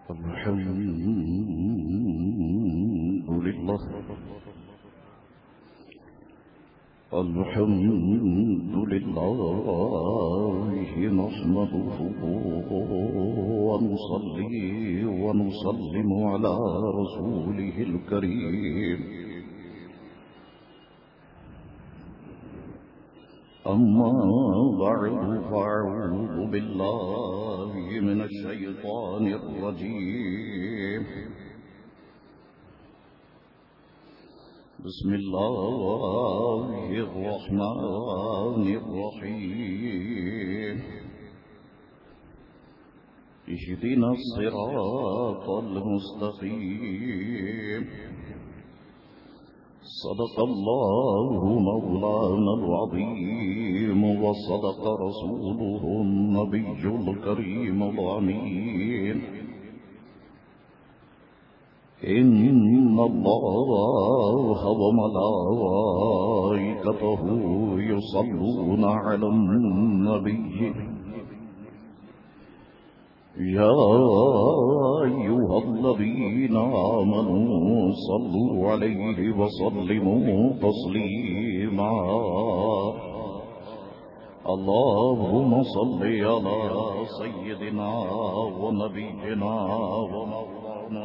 الحمد لله نحمده ونصلي ونسلم على رسوله الكريم. أما بعد فأعوذ بالله من الشيطان الرجيم. بسم الله الرحمن الرحيم. اهدنا الصراط المستقيم. صدق الله مولانا العظيم وصدق رسوله النبي الكريم الأمين. إن الله وملائكته يصلون على النبي يا أيها الذين آمنوا صلوا عليه وسلموا تسليما. اللهم صل على سيدنا ونبينا ومولانا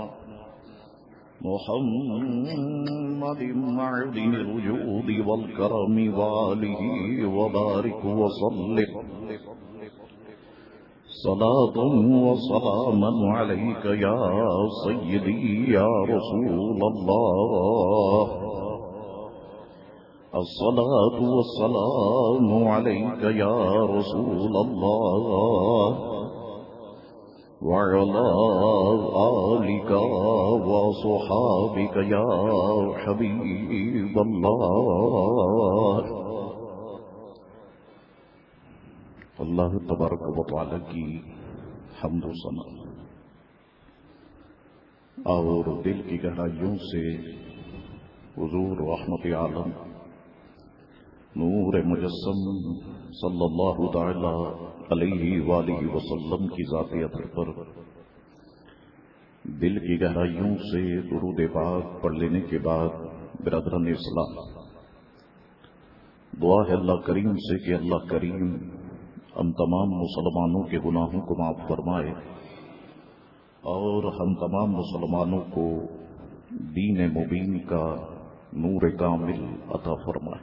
محمد معدن الوجود والكرم وآله وبارك وسلم صلاة وسلاما عليك يا سيدي يا رسول الله. الصلاة والسلام عليك يا رسول الله وعلى آلك وصحابك يا حبيب الله. اللہ تبارک و تعالی کی حمد و ثنا اور دل کی گہرائیوں سے حضور رحمت عالم نور مجسم صلی اللہ تعالی علیہ وآلہ وسلم کی ذات اطہر پر دل کی گہرائیوں سے درود پاک پڑھ لینے کے بعد برادران اسلام، دعا ہے اللہ کریم سے کہ اللہ کریم ہم تمام مسلمانوں کے گناہوں کو معاف فرمائے اور ہم تمام مسلمانوں کو دین مبین کا نور کامل عطا فرمائے.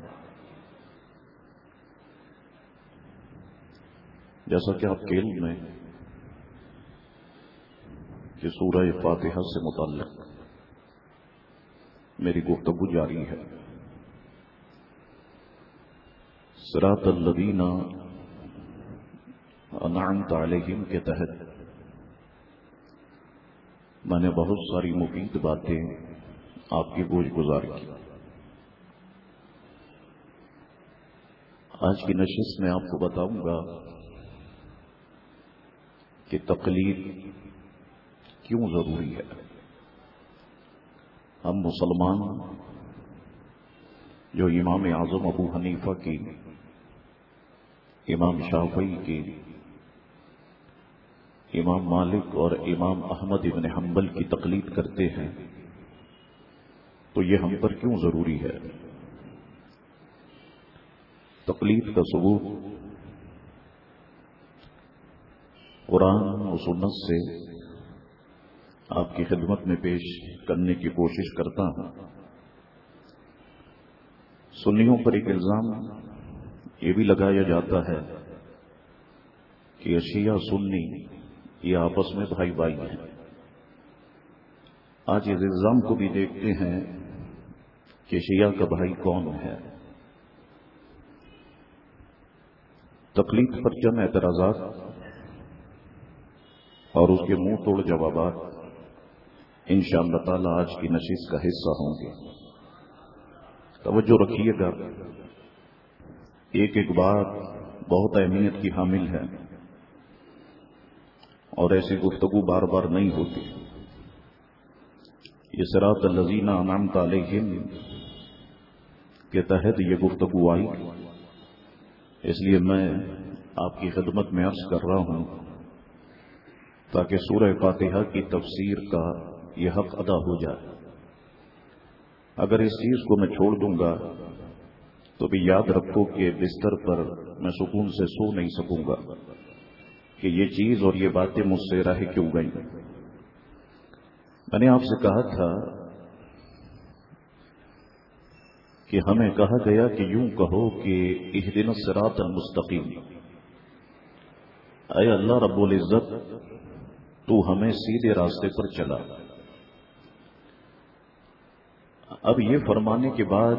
جیسا کہ آپ کے علم میں کہ سورہ فاتحہ سے متعلق میری گفتگو جاری ہے. صراط الذین انعمت علیہم کے تحت میں نے بہت ساری مفید باتیں آپ کی گوش گزار کی. آج کی نشست میں آپ کو بتاؤں گا کہ تقلید کیوں ضروری ہے. ہم مسلمان جو امام اعظم ابو حنیفہ کی، امام شافعی کی، امام مالک اور امام احمد ابن حنبل کی تقلید کرتے ہیں، تو یہ ہم پر کیوں ضروری ہے؟ تقلید کا ثبوت قرآن و سنت سے آپ کی خدمت میں پیش کرنے کی کوشش کرتا ہوں. سنیوں پر ایک الزام یہ بھی لگایا جاتا ہے کہ شیعہ سنی یہ آپس میں بھائی بھائی ہیں. آج اس الزام کو بھی دیکھتے ہیں کہ شیعہ کا بھائی کون ہے. تقلید پر چند اعتراضات اور اس کے منہ توڑ جوابات انشاءاللہ تعالی آج کی نشست کا حصہ ہوں گے. توجہ رکھیے گا، ایک ایک بات بہت اہمیت کی حامل ہے اور ایسی گفتگو بار بار نہیں ہوتی. یہ صراط الذین انعمت علیہم کے تحت یہ گفتگو آئی، اس لیے میں آپ کی خدمت میں عرض کر رہا ہوں تاکہ سورہ فاتحہ کی تفسیر کا یہ حق ادا ہو جائے۔ اگر اس چیز کو میں چھوڑ دوں گا تو بھی یاد رکھو کہ بستر پر میں سکون سے سو نہیں سکوں گا کہ یہ چیز اور یہ باتیں مجھ سے رہ کیوں گئیں۔ میں نے آپ سے کہا تھا کہ ہمیں کہا گیا کہ یوں کہو کہ اہدنا الصراط المستقیم، اے اللہ رب العزت تو ہمیں سیدھے راستے پر چلا۔ اب یہ فرمانے کے بعد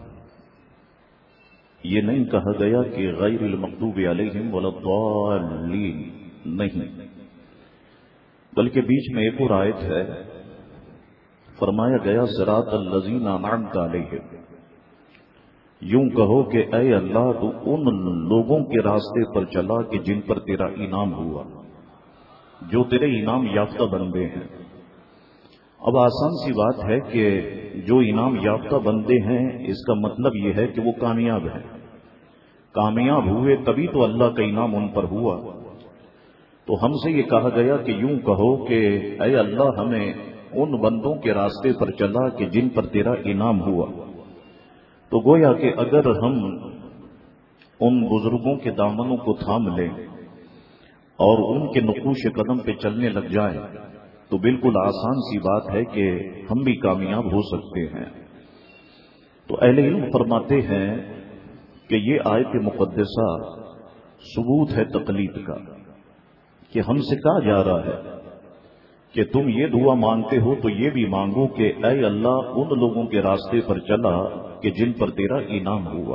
یہ نہیں کہا گیا کہ غیر المغضوب علیہم ولا الضالین، نہیں، بلکہ بیچ میں ایک اور آیت ہے، فرمایا گیا صراط الذین انعمت علیہم، یوں کہو کہ اے اللہ تو ان لوگوں کے راستے پر چلا کہ جن پر تیرا انعام ہوا، جو تیرے انعام یافتہ بندے ہیں۔ اب آسان سی بات ہے کہ جو انعام یافتہ بندے ہیں اس کا مطلب یہ ہے کہ وہ کامیاب ہیں، کامیاب ہوئے تبھی تو اللہ کا انعام ان پر ہوا۔ تو ہم سے یہ کہا گیا کہ یوں کہو کہ اے اللہ ہمیں ان بندوں کے راستے پر چلا کہ جن پر تیرا انعام ہوا۔ تو گویا کہ اگر ہم ان بزرگوں کے دامنوں کو تھام لیں اور ان کے نقوش قدم پہ چلنے لگ جائیں تو بالکل آسان سی بات ہے کہ ہم بھی کامیاب ہو سکتے ہیں۔ تو اہل علم فرماتے ہیں کہ یہ آیت مقدسہ ثبوت ہے تقلید کا، کہ ہم سے کہا جا رہا ہے کہ تم یہ دعا مانگتے ہو تو یہ بھی مانگو کہ اے اللہ ان لوگوں کے راستے پر چلا کہ جن پر تیرا انعام ہوا۔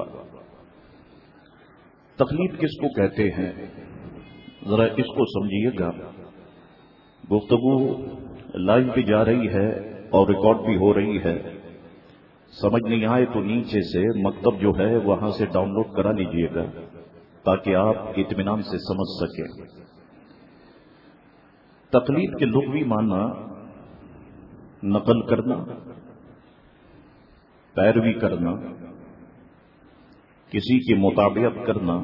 تقلید کس کو کہتے ہیں ذرا اس کو سمجھیے گا۔ گفتگو لائیو بھی جا رہی ہے اور ریکارڈ بھی ہو رہی ہے، سمجھ نہیں آئے تو نیچے سے مکتب جو ہے وہاں سے ڈاؤن لوڈ کرا لیجیے گا تاکہ آپ اطمینان سے سمجھ سکیں۔ تقلید کے لغوی معنی نقل کرنا، پیروی کرنا، کسی کی مطابقت کرنا،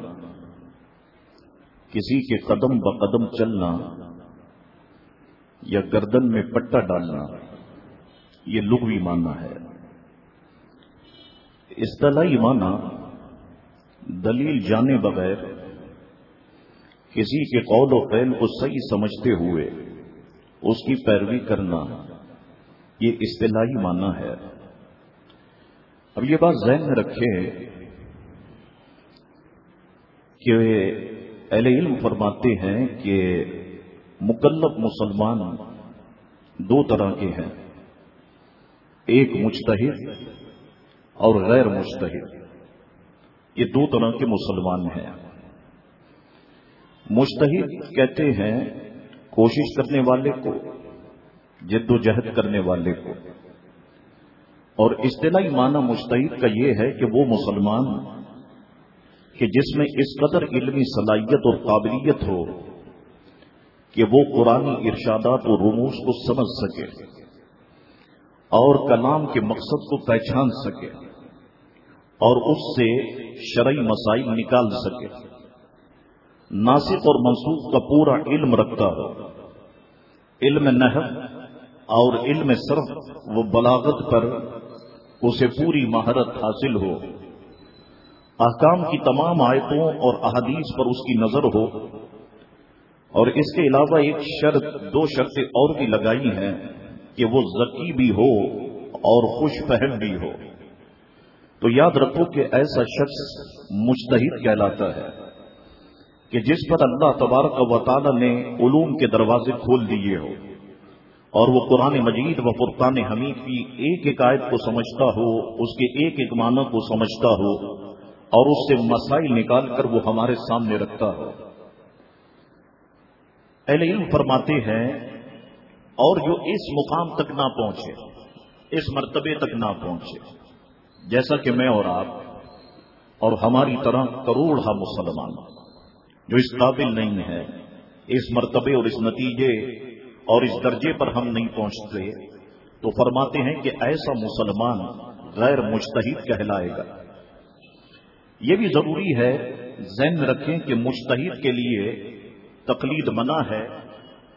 کسی کے قدم بقدم چلنا یا گردن میں پٹا ڈالنا، یہ لغوی معنی ہے۔ اصطلاحی معنی دلیل جانے بغیر کسی کے قول و فعل کو صحیح سمجھتے ہوئے اس کی پیروی کرنا، یہ اصطلاحی معنی ہے۔ اب یہ بات ذہن میں رکھیں کہ اہل علم فرماتے ہیں کہ مکلف مسلمان دو طرح کے ہیں، ایک مجتہد اور غیر مجتہد، یہ دو طرح کے مسلمان ہیں۔ مجتہد کہتے ہیں کوشش کرنے والے کو، جد و جہد کرنے والے کو، اور اصطلاحی معنی مجتہد کا یہ ہے کہ وہ مسلمان کہ جس میں اس قدر علمی صلاحیت اور قابلیت ہو کہ وہ قرآنی ارشادات و رموز کو سمجھ سکے اور کلام کے مقصد کو پہچان سکے اور اس سے شرعی مسائل نکال سکے، ناسخ اور منسوخ کا پورا علم رکھتا ہو، علم نحو اور علم صرف و بلاغت پر اسے پوری مہارت حاصل ہو، احکام کی تمام آیتوں اور احادیث پر اس کی نظر ہو، اور اس کے علاوہ ایک شرط، دو شرطیں اور بھی لگائی ہیں کہ وہ ذکی بھی ہو اور خوش فہم بھی ہو۔ تو یاد رکھو کہ ایسا شخص مجتہد کہلاتا ہے کہ جس پر اللہ تبارک و تعالی نے علوم کے دروازے کھول دیے ہو اور وہ قرآن مجید و فرقان حمید کی ایک ایک آیت کو سمجھتا ہو، اس کے ایک ایک معنی کو سمجھتا ہو اور اس سے مسائل نکال کر وہ ہمارے سامنے رکھتا ہو۔ اہل علم فرماتے ہیں اور جو اس مقام تک نہ پہنچے، اس مرتبے تک نہ پہنچے، جیسا کہ میں اور آپ اور ہماری طرح کروڑا مسلمان جو اس قابل نہیں ہے، اس مرتبے اور اس نتیجے اور اس درجے پر ہم نہیں پہنچتے، تو فرماتے ہیں کہ ایسا مسلمان غیر مجتہد کہلائے گا۔ یہ بھی ضروری ہے ذہن میں رکھیں کہ مجتہد کے لیے تقلید منع ہے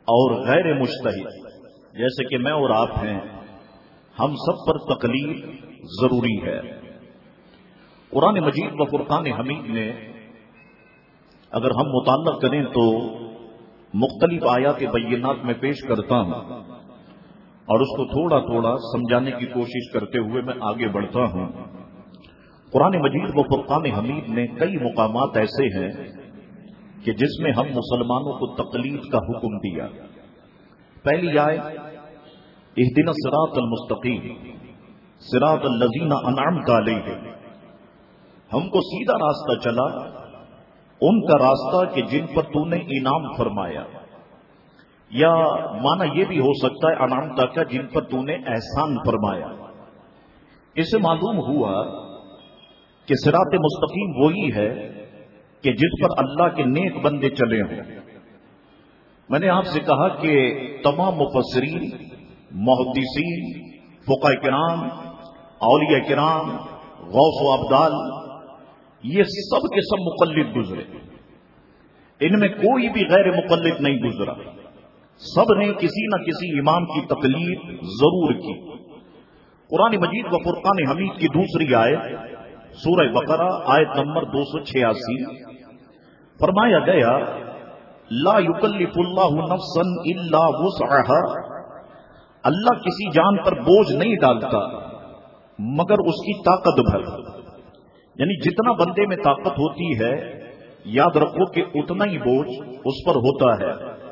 اور غیر مجتہد جیسے کہ میں اور آپ ہیں، ہم سب پر تقلید ضروری ہے۔ قرآن مجید و فرقان حمید نے اگر ہم مطالعہ کریں تو مختلف آیات بینات میں پیش کرتا ہوں اور اس کو تھوڑا تھوڑا سمجھانے کی کوشش کرتے ہوئے میں آگے بڑھتا ہوں۔ قرآن مجید و فرقان حمید نے کئی مقامات ایسے ہیں کہ جس میں ہم مسلمانوں کو تقلید کا حکم دیا۔ پہلی آیت اہدنا الصراط المستقیم صراط الذین انعمت علیہم، ہم کو سیدھا راستہ چلا ان کا راستہ کہ جن پر تو نے انعام فرمایا، یا معنی یہ بھی ہو سکتا ہے انعمت کا جن پر تو نے احسان فرمایا۔ اس سے معلوم ہوا کہ صراط مستقیم وہی ہے کہ جس پر اللہ کے نیک بندے چلے ہوں۔ میں نے آپ سے کہا کہ تمام مفسرین، محدثین، فقہاء کرام، اولیاء کرام، غوث و ابدال، یہ سب کے سب مقلد گزرے، ان میں کوئی بھی غیر مقلد نہیں گزرا، سب نے کسی نہ کسی امام کی تقلید ضرور کی۔ قرآن مجید و فرقان حمید کی دوسری آیت سورہ بقرہ آیت نمبر 286 فرمایا گیا لا یکلف اللہ نفسا الا وسعها، اللہ کسی جان پر بوجھ نہیں ڈالتا مگر اس کی طاقت بھر، یعنی جتنا بندے میں طاقت ہوتی ہے یاد رکھو کہ اتنا ہی بوجھ اس پر ہوتا ہے۔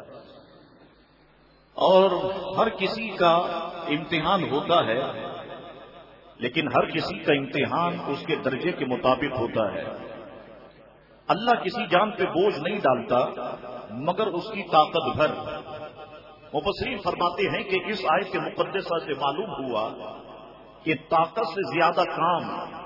اور ہر کسی کا امتحان ہوتا ہے، لیکن ہر کسی کا امتحان اس کے درجے کے مطابق ہوتا ہے۔ اللہ کسی جان پہ بوجھ نہیں ڈالتا مگر اس کی طاقت بھر۔ مفسرین فرماتے ہیں کہ اس آیت کے مقدسہ سے معلوم ہوا کہ طاقت سے زیادہ کام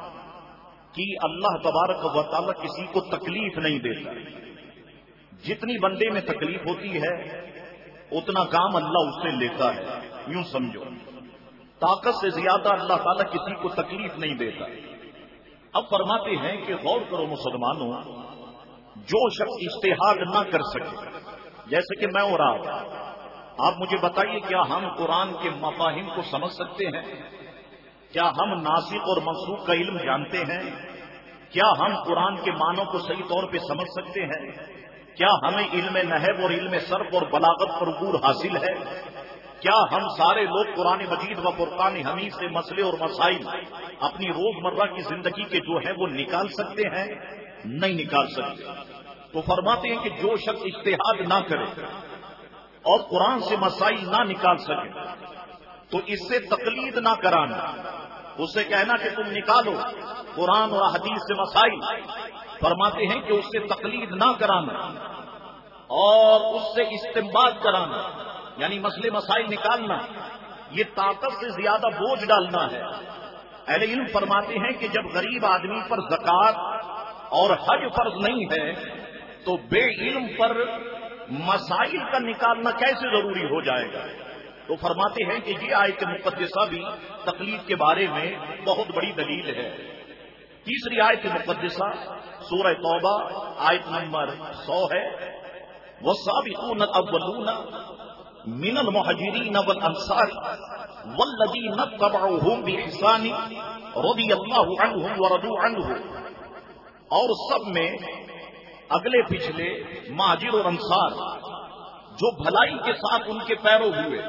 کی اللہ تبارک و تعالی کسی کو تکلیف نہیں دیتا۔ جتنی بندے میں تکلیف ہوتی ہے اتنا کام اللہ اس سے لیتا ہے، یوں سمجھو طاقت سے زیادہ اللہ تعالیٰ کسی کو تکلیف نہیں دیتا۔ اب فرماتے ہیں کہ غور کرو مسلمانوں، جو شخص اجتہاد نہ کر سکے، جیسے کہ میں اور آپ مجھے بتائیے کیا ہم قرآن کے مفاہیم کو سمجھ سکتے ہیں؟ کیا ہم ناسخ اور منسوخ کا علم جانتے ہیں؟ کیا ہم قرآن کے معنوں کو صحیح طور پہ سمجھ سکتے ہیں؟ کیا ہمیں علم نحو اور علم صرف اور بلاغت پر عبور حاصل ہے؟ کیا ہم سارے لوگ قرآن مجید و فرقان حمید سے مسئلے اور مسائل اپنی روزمرہ کی زندگی کے جو ہیں وہ نکال سکتے ہیں؟ نہیں نکال سکتے۔ تو فرماتے ہیں کہ جو شخص اجتہاد نہ کرے اور قرآن سے مسائل نہ نکال سکے تو اس سے تقلید نہ کرانا، اس سے کہنا کہ تم نکالو قرآن اور حدیث سے مسائل، فرماتے ہیں کہ اس سے تقلید نہ کرانا اور اس سے استنباط کرانا، یعنی مسئلے مسائل نکالنا، یہ طاقت سے زیادہ بوجھ ڈالنا ہے۔ اہل علم فرماتے ہیں کہ جب غریب آدمی پر زکوٰۃ اور حج فرض نہیں ہے تو بے علم پر مسائل کا نکالنا کیسے ضروری ہو جائے گا؟ تو فرماتے ہیں کہ یہ آیت مقدسہ بھی تقلید کے بارے میں بہت بڑی دلیل ہے۔ تیسری آیت مقدسہ سورہ توبہ آیت نمبر 100 ہے، والسابقون الاولون من المہاجرین والانصار والذین اتبعوہم بإحسان رضی اللہ عنہم ورضوا عنہ، اور سب میں اگلے پچھلے مہاجر اور انصار جو بھلائی کے ساتھ ان کے پیرو ہوئے،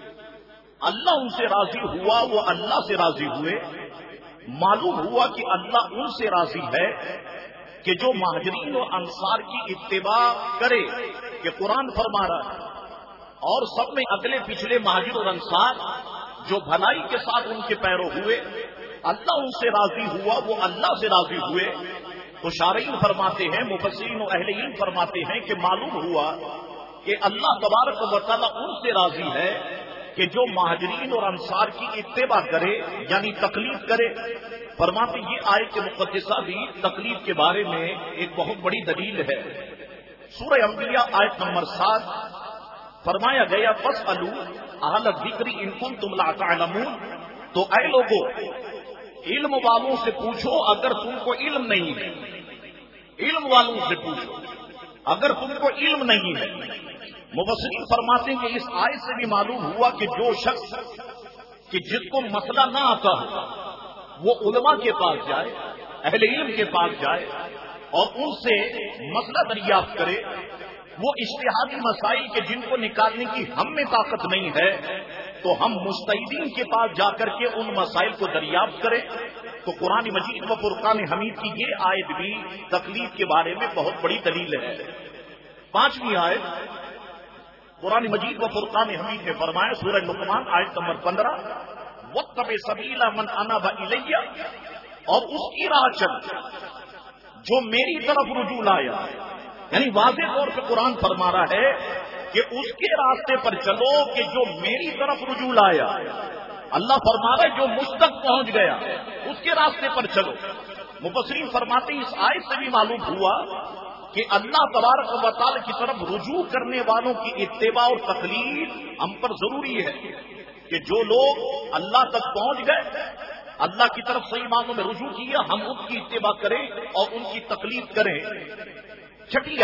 اللہ ان سے راضی ہوا، وہ اللہ سے راضی ہوئے۔ معلوم ہوا کہ اللہ ان سے راضی ہے کہ جو مہاجرین و انصار کی اتباع کرے کہ قرآن فرما رہا ہے، اور سب میں اگلے پچھلے مہاجر اور انصار جو بھلائی کے ساتھ ان کے پیرو ہوئے، اللہ ان سے راضی ہوا، وہ اللہ سے راضی ہوئے۔ تو شارعین فرماتے ہیں، مفسرین و اہل علم فرماتے ہیں کہ معلوم ہوا کہ اللہ تبارک و تعالیٰ ان سے راضی ہے کہ جو مہاجرین اور انصار کی اتباع کرے، یعنی تقلید کرے۔ فرماتے یہ آیت مقدسہ بھی تقلید کے بارے میں ایک بہت بڑی دلیل ہے۔ سورہ انبیاء آیت نمبر 7 فرمایا گیا فاسألوا اہل الذکر ان کنتم لا تعلمون، تو اے لوگوں علم والوں سے پوچھو اگر تم کو علم نہیں ہے، علم والوں سے پوچھو اگر تم کو علم نہیں ہے۔ مفسرین فرماتے ہیں کہ اس آیت سے بھی معلوم ہوا کہ جو شخص کہ جس کو مسئلہ نہ آتا ہو وہ علماء کے پاس جائے، اہل علم کے پاس جائے اور ان سے مسئلہ دریافت کرے، وہ اجتہادی مسائل کے جن کو نکالنے کی ہم میں طاقت نہیں ہے تو ہم مجتہدین کے پاس جا کر کے ان مسائل کو دریافت کریں۔ تو قرآن مجید و فرقان حمید کی یہ آیت بھی تکلیف کے بارے میں بہت بڑی دلیل ہے۔ 5ویں آیت قرآن مجید و فرقان حمید نے فرمایا، سورہ لقمان آیت نمبر 15، وَاتَّبِعْ سَبِيلَ مَنْ أَنَابَ إِلَيَّ، اور اس کی راہ چل جو میری طرف رجوع لایا۔ یعنی واضح طور پہ قرآن فرما رہا ہے کہ اس کے راستے پر چلو کہ جو میری طرف رجوع لایا۔ اللہ فرما رہا ہے جو مجھ تک پہنچ گیا اس کے راستے پر چلو۔ مفسرین فرماتے ہیں اس آیت سے بھی معلوم ہوا کہ اللہ تبارک و تعالی کی طرف رجوع کرنے والوں کی اتباع اور تقلید ہم پر ضروری ہے کہ جو لوگ اللہ تک پہنچ گئے، اللہ کی طرف صحیح معنوں میں رجوع کیا، ہم ان کی اتباع کریں اور ان کی تقلید کریں۔ 6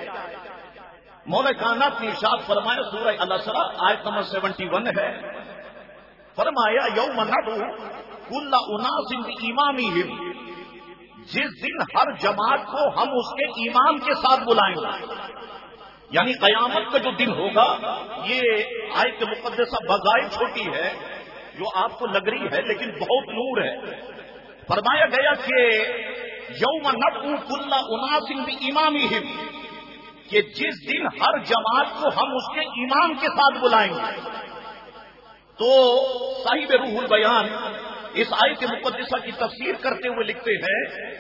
آیت مولا کائنات نے ارشاد فرمایا، سورہ الاسراء آیت نمبر 71 ہے، فرمایا یوم ندعو کل اناس بامامہم، جس دن ہر جماعت کو ہم اس کے امام کے ساتھ بلائیں گے۔ یعنی قیامت کا جو دن ہوگا، یہ آیت مقدسہ بظاہر چھوٹی ہے جو آپ کو لگ رہی ہے لیکن بہت نور ہے۔ فرمایا گیا کہ یوم ندعو کل اناس بامامہم، کہ جس دن ہر جماعت کو ہم اس کے امام کے ساتھ بلائیں گے۔ تو صاحب روح البیان اس آیت مقدسہ کی تفسیر کرتے ہوئے لکھتے ہیں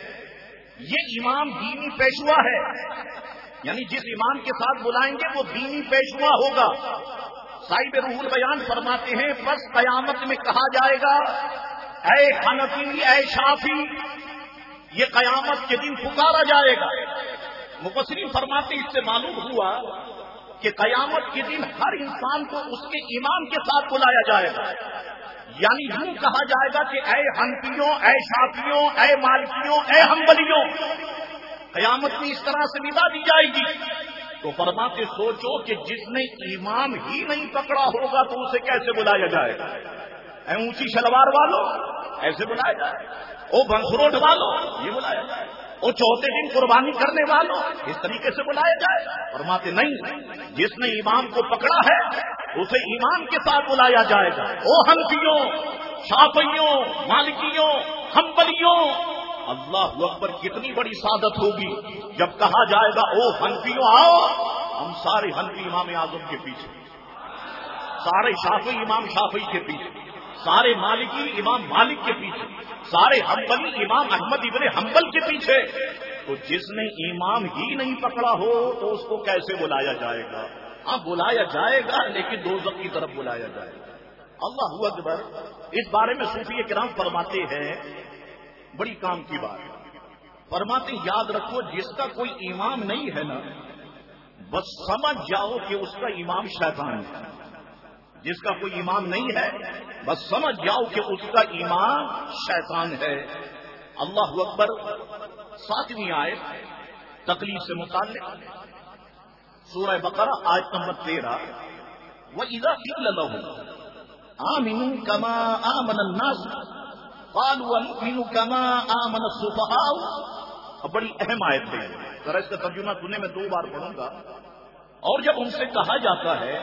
یہ امام دینی پیشوا ہے، یعنی جس امام کے ساتھ بلائیں گے وہ دینی پیشوا ہوگا۔ صاحب روح البیان فرماتے ہیں بس قیامت میں کہا جائے گا اے حنفی اے شافی، یہ قیامت کے دن پکارا جائے گا۔ مفسرین فرماتے اس سے معلوم ہوا کہ قیامت کے دن ہر انسان کو اس کے امام کے ساتھ بلایا جائے گا، یعنی یوں کہا جائے گا کہ اے حنفیوں اے شافیوں اے مالکیوں اے حنبلیوں، قیامت میں اس طرح سے ندا دی جائے گی۔ تو فرماتے سوچو کہ جس نے امام ہی نہیں پکڑا ہوگا تو اسے کیسے بلایا جائے گا؟ اے اونچی شلوار والوں ایسے بلایا جائے، او بنسروٹ والوں یہ بلایا جائے، وہ چوتھے دن قربانی کرنے والوں اس طریقے سے بلایا جائے۔ فرماتے نہیں، جس نے امام کو پکڑا ہے اسے امام کے ساتھ بلایا جائے گا۔ او حنفیوں شافعیوں مالکیوں حنبلیوں، اللہ اکبر کتنی بڑی سعادت ہوگی جب کہا جائے گا او حنفیوں آؤ، ہم سارے حنفی امام اعظم کے پیچھے، سارے شافعی امام شافعی کے پیچھے، سارے مالکی امام مالک کے پیچھے، سارے حنبلی امام احمد ابن حنبل کے پیچھے۔ تو جس نے امام ہی نہیں پکڑا ہو تو اس کو کیسے بلایا جائے گا؟ ہاں بلایا جائے گا لیکن دوزخ کی طرف بلایا جائے گا۔ اللہ اکبر۔ اس بارے میں صوفی کرام فرماتے ہیں بڑی کام کی بات، فرماتے یاد رکھو جس کا کوئی امام نہیں ہے نا، بس سمجھ جاؤ کہ اس کا امام شیطان ہے۔ جس کا کوئی امام نہیں ہے بس سمجھ جاؤ کہ اس کا امام شیطان ہے۔ اللہ اکبر۔ 7ویں آیت تکلیف سے متعلق سورہ بقرہ آیت نمبر 13، وَإِذَا قِيلَ لَهُمْ آمِنُوا كَمَا آمَنَ النَّاسُ قَالُوا أَنُؤْمِنُ كَمَا آمَنَ السُّفَهَاءُ۔ اب بڑی اہم آیت ہے، ذرا اس کا ترجمہ سننے میں 2 بار پڑھوں گا۔ اور جب ان سے کہا جاتا ہے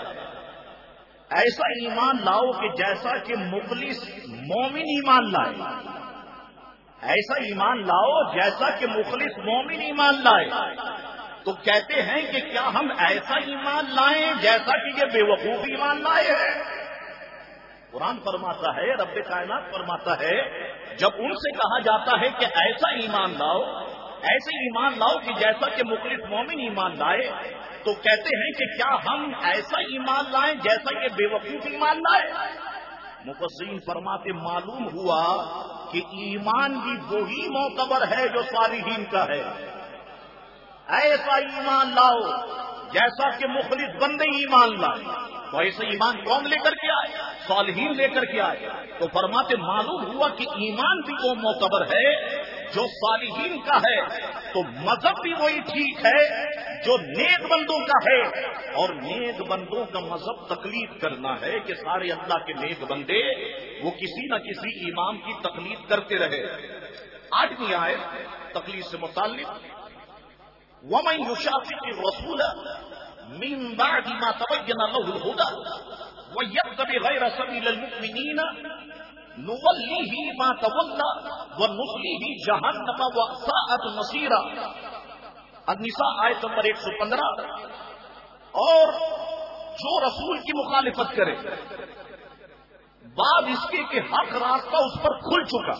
ایسا ایمان لاؤ کہ جیسا کہ مخلص مومن ایمان لائے، ایسا ایمان لاؤ جیسا کہ مخلص مومن ایمان لائے، تو کہتے ہیں کہ کیا ہم ایسا ایمان لائیں جیسا کہ یہ بے وقوف ایمان لائے ہیں؟ قرآن فرماتا ہے، رب کائنات فرماتا ہے جب ان سے کہا جاتا ہے کہ ایسا ایمان لاؤ، ایسے ایمان لاؤ کہ جیسا کہ مخلص مومن ایمان لائے، تو کہتے ہیں کہ کیا ہم ایسا ایمان لائیں جیسا کہ بے وقوف ایمان لائے؟ مفسرین فرماتے معلوم ہوا کہ ایمان بھی وہی معتبر ہے جو صالحین کا ہے۔ ایسا ایمان لاؤ جیسا کہ مخلص بندے ایمان لائے، تو ایسا ایمان کون لے کر کے آئے؟ صالحین لے کر کے آئے۔ تو فرماتے معلوم ہوا کہ ایمان بھی وہ معتبر ہے جو صالحین کا ہے تو مذہب بھی وہی ٹھیک ہے جو نیک بندوں کا ہے، اور نیک بندوں کا مذہب تقلید کرنا ہے کہ سارے اللہ کے نیک بندے وہ کسی نہ کسی امام کی تقلید کرتے رہے۔ 8ویں آیت تقلید سے متعلق، وَمَن يُشَاقِقِ الرَّسُولَ مِن بَعْدِ مَا تَبَيَّنَ لَهُ الْهُدَىٰ وَيَتَّبِعْ غَيْرَ سَبِيلِ الْمُؤْمِنِينَ نُوَلِّهِ مَا تَوَلَّىٰ وَنُصْلِهِ جَهَنَّمَ وَسَاءَتْ مَصِيرًا۔ النساء آیت نمبر 115۔ اور جو رسول کی مخالفت کرے بعد اس کے کہ حق راستہ اس پر کھل چکا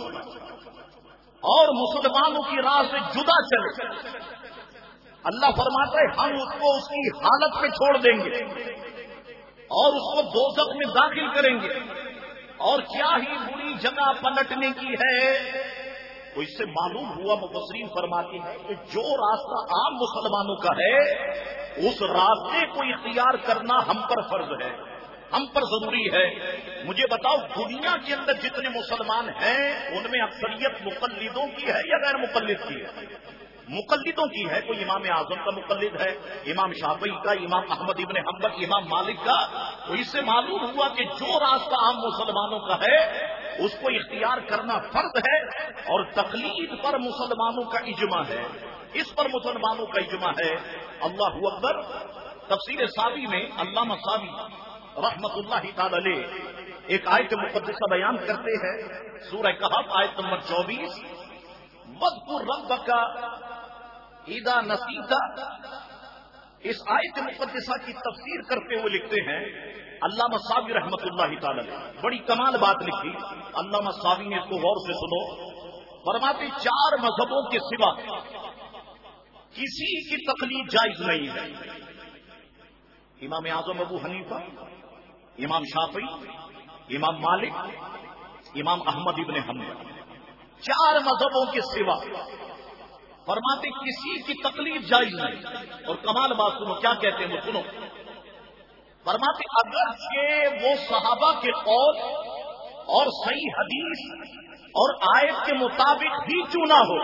اور مسلمانوں کی راہ سے جدا چلے، اللہ فرماتا ہے ہم اس کو اس کی حالت پہ چھوڑ دیں گے اور اس کو دوزخ میں داخل کریں گے، اور کیا ہی بری جگہ پلٹنے کی ہے۔ تو اس سے معلوم ہوا، مفسرین فرماتے ہیں کہ جو راستہ عام مسلمانوں کا ہے اس راستے کو اختیار کرنا ہم پر فرض ہے، ہم پر ضروری ہے۔ مجھے بتاؤ دنیا کے اندر جتنے مسلمان ہیں ان میں اکثریت مقلدوں کی ہے یا غیر مقلد کی ہے؟ مقلدوں کی ہے۔ کوئی امام اعظم کا مقلد ہے، امام شافعی کا، امام احمد ابن حنبل، امام مالک کا۔ تو اس سے معلوم ہوا کہ جو راستہ عام مسلمانوں کا ہے اس کو اختیار کرنا فرض ہے، اور تقلید پر مسلمانوں کا اجماع ہے، اس پر مسلمانوں کا اجماع ہے۔ اللہ اکبر۔ تفسیر ساوی میں علامہ ساوی رحمت اللہ تعالی علیہ ایک آیت مقدسہ بیان کرتے ہیں، سورہ کہف آیت نمبر 24، وَاذْكُر رَبَّكَ اِذَا نَسِيتَ۔ اس آیت مقدسہ کی تفسیر کرتے ہوئے لکھتے ہیں علامہ ساوی رحمت اللہ تعالی علیہ، بڑی کمال بات لکھی علامہ ساوی نے، اس کو غور سے سنو۔ فرماتے 4 مذہبوں کے سوا کسی کی تقلید جائز نہیں ہے۔ امام اعظم ابو حنیفہ، امام شافعی، امام مالک، امام احمد ابن حنبل، 4 مذہبوں کے سوا فرماتے کسی کی تقلید جائز نہیں۔ اور کمال بات سنو، کیا کہتے ہیں وہ سنو۔ فرماتے اگرچہ وہ صحابہ کے قول اور صحیح حدیث اور آیت کے مطابق ہی کیوں نہ ہو،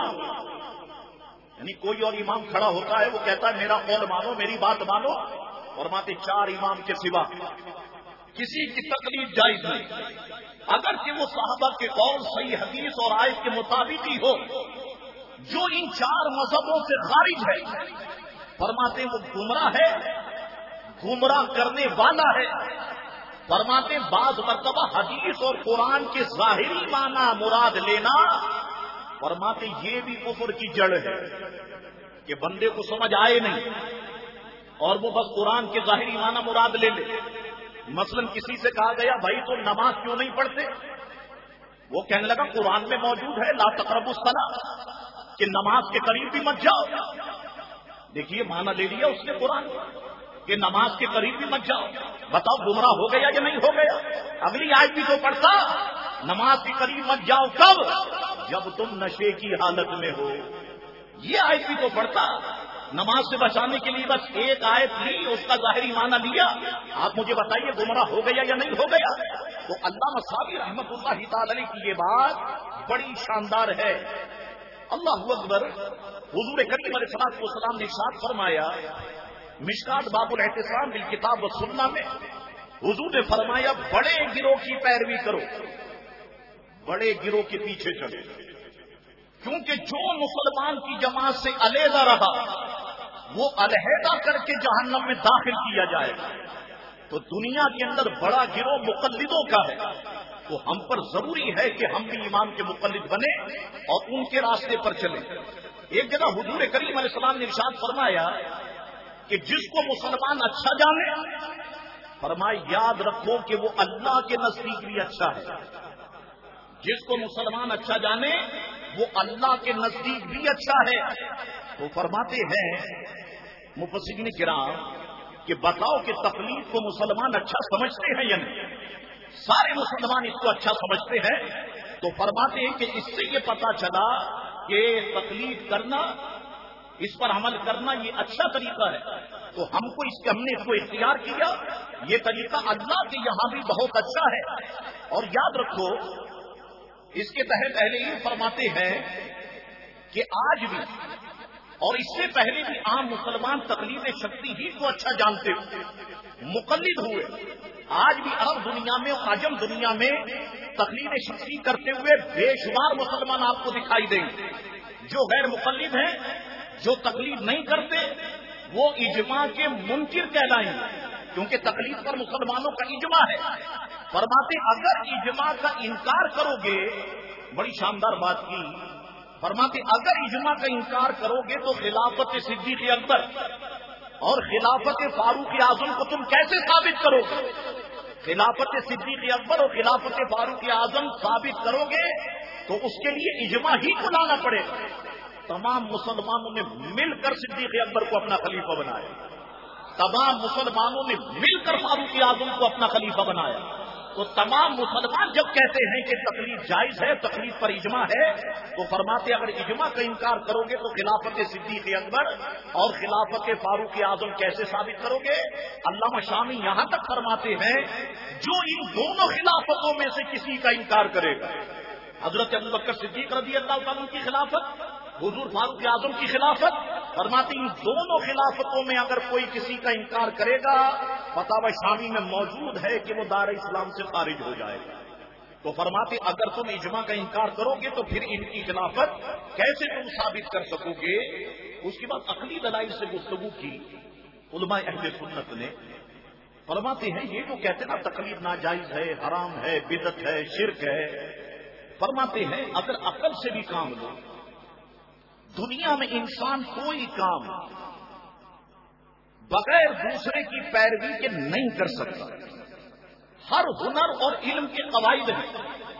یعنی کوئی اور امام کھڑا ہوتا ہے وہ کہتا ہے میرا قول مانو، میری بات مانو، فرماتے 4 امام کے سوا کسی کی تقلید جائز نہیں، اگرچہ وہ صحابہ کے قول صحیح حدیث اور آیت کے مطابق ہی ہو۔ جو ان 4 مذہبوں سے خارج ہے فرماتے وہ گمراہ ہے، گمراہ کرنے والا ہے۔ فرماتے بعض مرتبہ حدیث اور قرآن کے ظاہری معنی مراد لینا، فرماتے یہ بھی کفر کی جڑ ہے کہ بندے کو سمجھ آئے نہیں اور وہ بس قرآن کے ظاہری معنی مراد لے لے۔ مثلا کسی سے کہا گیا بھائی تو نماز کیوں نہیں پڑھتے؟ وہ کہنے لگا قرآن میں موجود ہے لا تقربوا الصلاۃ، کہ نماز کے قریب بھی مت جاؤ۔ دیکھیے معنی لے لیا اس نے قرآن کہ نماز کے قریب بھی مت جاؤ۔ بتاؤ گمراہ ہو گیا یا نہیں ہو گیا؟ اگلی آیت بھی تو پڑھتا نماز کے قریب مت جاؤ، کب؟ جب تم نشے کی حالت میں ہو۔ یہ آیت بھی تو پڑھتا نماز سے بچانے کے لیے بس ایک آیت لی، اس کا ظاہری معنی لیا۔ آپ مجھے بتائیے گمراہ ہو گیا یا نہیں ہو گیا؟ تو علامہ ساوی رحمت اللہ تعالی علیہ کی یہ بات بڑی شاندار ہے۔ اللہ اکبر۔ حضور کریم علیہ الصلوۃ والسلام نے ارشاد فرمایا مشکات باب الاعتصام بالکتاب والسنہ میں، حضور نے فرمایا بڑے گروہ کی پیروی کرو، بڑے گروہ کے پیچھے چلو، کیونکہ جو مسلمان کی جماعت سے علیحدہ رہا وہ علیحدہ کر کے جہنم میں داخل کیا جائے گا۔ تو دنیا کے اندر بڑا گروہ مقلدوں کا ہے، تو ہم پر ضروری ہے کہ ہم بھی امام کے مقلد بنے اور ان کے راستے پر چلیں۔ ایک جگہ حضور کریم علیہ السلام نے ارشاد فرمایا کہ جس کو مسلمان اچھا جانے، فرمایا یاد رکھو کہ وہ اللہ کے نزدیک بھی اچھا ہے۔ جس کو مسلمان اچھا جانے وہ اللہ کے نزدیک بھی اچھا ہے۔ تو فرماتے ہیں مفسرین کرام کہ بتاؤ کہ تقلید کو مسلمان اچھا سمجھتے ہیں یا نہیں؟ سارے مسلمان اس کو اچھا سمجھتے ہیں۔ تو فرماتے ہیں کہ اس سے یہ پتا چلا کہ تقلید کرنا، اس پر عمل کرنا یہ اچھا طریقہ ہے، تو ہم نے اس کو اختیار کیا۔ یہ طریقہ اللہ کے یہاں بھی بہت اچھا ہے۔ اور یاد رکھو اس کے تحت اہل علم فرماتے ہیں کہ آج بھی اور اس سے پہلے بھی عام مسلمان تقلید شخصی ہی کو اچھا جانتے ہوئے مقلد ہوئے، آج بھی عرب دنیا میں اور عجم دنیا میں تقلید شخصی کرتے ہوئے بے شمار مسلمان آپ کو دکھائی دیں گے۔ جو غیر مقلد ہیں، جو تقلید نہیں کرتے، وہ اجماع کے منکر کہلائیں گے، کیونکہ تقلید پر مسلمانوں کا اجماع ہے۔ فرماتے اگر اجماع کا انکار کرو گے، بڑی شاندار بات کی، فرماتے اگر اجماع کا انکار کرو گے تو خلافت صدیق اکبر اور خلافت فاروق اعظم کو تم کیسے ثابت کرو گے؟ خلافت صدیق اکبر اور خلافت فاروق اعظم ثابت کرو گے تو اس کے لیے اجماع ہی کو لانا پڑے گا۔ تمام مسلمانوں نے مل کر صدیق اکبر کو اپنا خلیفہ بنایا، تمام مسلمانوں نے مل کر فاروق اعظم کو اپنا خلیفہ بنایا۔ تو تمام مسلمان جب کہتے ہیں کہ تقلید جائز ہے، تقلید پر اجماع ہے، تو فرماتے اگر اجماع کا انکار کرو گے تو خلافت صدیق اکبر اور خلافت فاروق اعظم کیسے ثابت کرو گے؟ علامہ شامی یہاں تک فرماتے ہیں جو ان دونوں خلافتوں میں سے کسی کا انکار کرے گا، حضرت ابوبکر صدیق رضی اللہ تعالیٰ کی خلافت، حضور فاروق اعظم کی خلافت، فرماتے ان دونوں خلافتوں میں اگر کوئی کسی کا انکار کرے گا، فتاوی شامی میں موجود ہے کہ وہ دار اسلام سے خارج ہو جائے گا۔ تو فرماتے اگر تم اجماع کا انکار کرو گے تو پھر ان کی خلافت کیسے تم ثابت کر سکو گے؟ اس کے بعد عقلی دلائل سے گفتگو کی علماء اہل سنت نے، فرماتے ہیں یہ جو کہتے ہیں نا تقلید ناجائز ہے، حرام ہے، بدعت ہے، شرک ہے، فرماتے ہیں اگر عقل سے بھی کام لو، دنیا میں انسان کوئی کام بغیر دوسرے کی پیروی کے نہیں کر سکتا۔ ہر ہنر اور علم کے قواعد ہیں،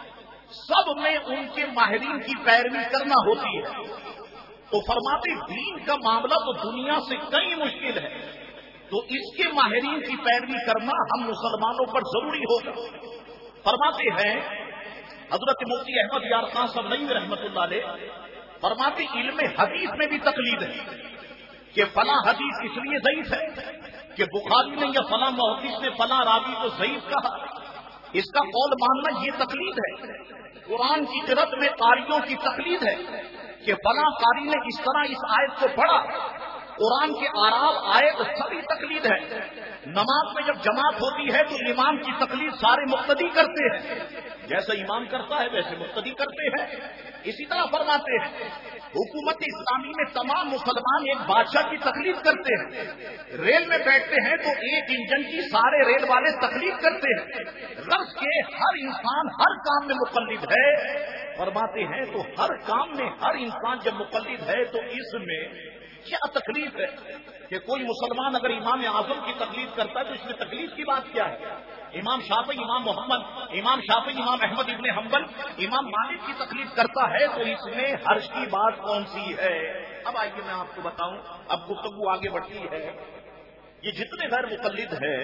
سب میں ان کے ماہرین کی پیروی کرنا ہوتی ہے۔ تو فرماتے دین کا معاملہ تو دنیا سے کئی مشکل ہے، تو اس کے ماہرین کی پیروی کرنا ہم مسلمانوں پر ضروری ہوگا۔ فرماتے ہیں حضرت مفتی احمد یار خان صاحب نئی رحمت اللہ علیہ، فرماتے علم حدیث میں بھی تقلید ہے کہ فلاں حدیث اس لیے ضعیف ہے کہ بخاری نے یا فلاں محدث نے فلاں راوی کو ضعیف کہا، اس کا قول ماننا یہ تقلید ہے۔ قرآن کی قرأت میں قاریوں کی تقلید ہے کہ فلاں قاری نے اس طرح اس آیت کو پڑھا، قرآن کے آراب آیت سبھی تقلید ہے۔ نماز میں جب جماعت ہوتی ہے تو امام کی تقلید سارے مقتدی کرتے ہیں، جیسا امام کرتا ہے ویسے مقتدی کرتے ہیں۔ اسی طرح فرماتے ہیں حکومت اسلامی میں تمام مسلمان ایک بادشاہ کی تقلید کرتے ہیں، ریل میں بیٹھتے ہیں تو ایک انجن کی سارے ریل والے تقلید کرتے ہیں، غرض کے ہر انسان ہر کام میں مقلد ہے۔ فرماتے ہیں تو ہر کام میں ہر انسان جب مقلد ہے تو اس میں کیا تکلیف ہے کہ کوئی مسلمان اگر امام اعظم کی تقلید کرتا ہے تو اس میں تکلیف کی بات کیا ہے؟ امام شافعی، امام محمد، امام شافعی، امام احمد ابن حنبل، امام مالک کی تقلید کرتا ہے تو اس میں حرج کی بات کون سی ہے؟ اب آئیے میں آپ کو بتاؤں، اب گفتگو آگے بڑھتی ہے۔ یہ جتنے غیر مقلد ہیں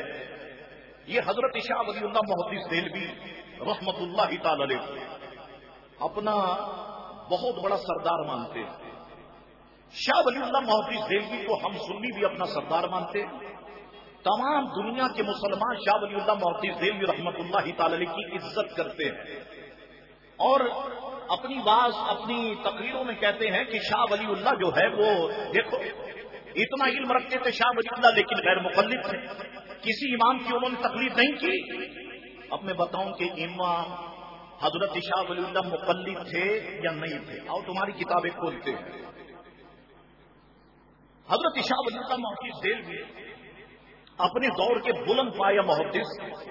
یہ حضرت شاہ ولی اللہ محدث دہلوی رحمت اللہ تعالی علیہ اپنا بہت بڑا سردار مانتے ہیں۔ شاہ ولی اللہ محدث دہلوی کو ہم سنی بھی اپنا سردار مانتے ہیں۔ تمام دنیا کے مسلمان شاہ ولی اللہ محدث دہلوی رحمت اللہ تعالی علیہ کی عزت کرتے ہیں اور اپنی باز اپنی تقریروں میں کہتے ہیں کہ شاہ ولی اللہ جو ہے وہ دیکھو اتنا علم رکھتے تھے شاہ ولی اللہ، لیکن غیر مقلد تھے، کسی امام کی انہوں نے تقلید نہیں کی۔ اب میں بتاؤں کہ امام حضرت شاہ ولی اللہ مقلد تھے یا نہیں تھے؟ آؤ تمہاری کتابیں کھولتے ہیں۔ حضرت شاہ ولی اللہ محدث دہلوی اپنے دور کے بلند پایہ محدث،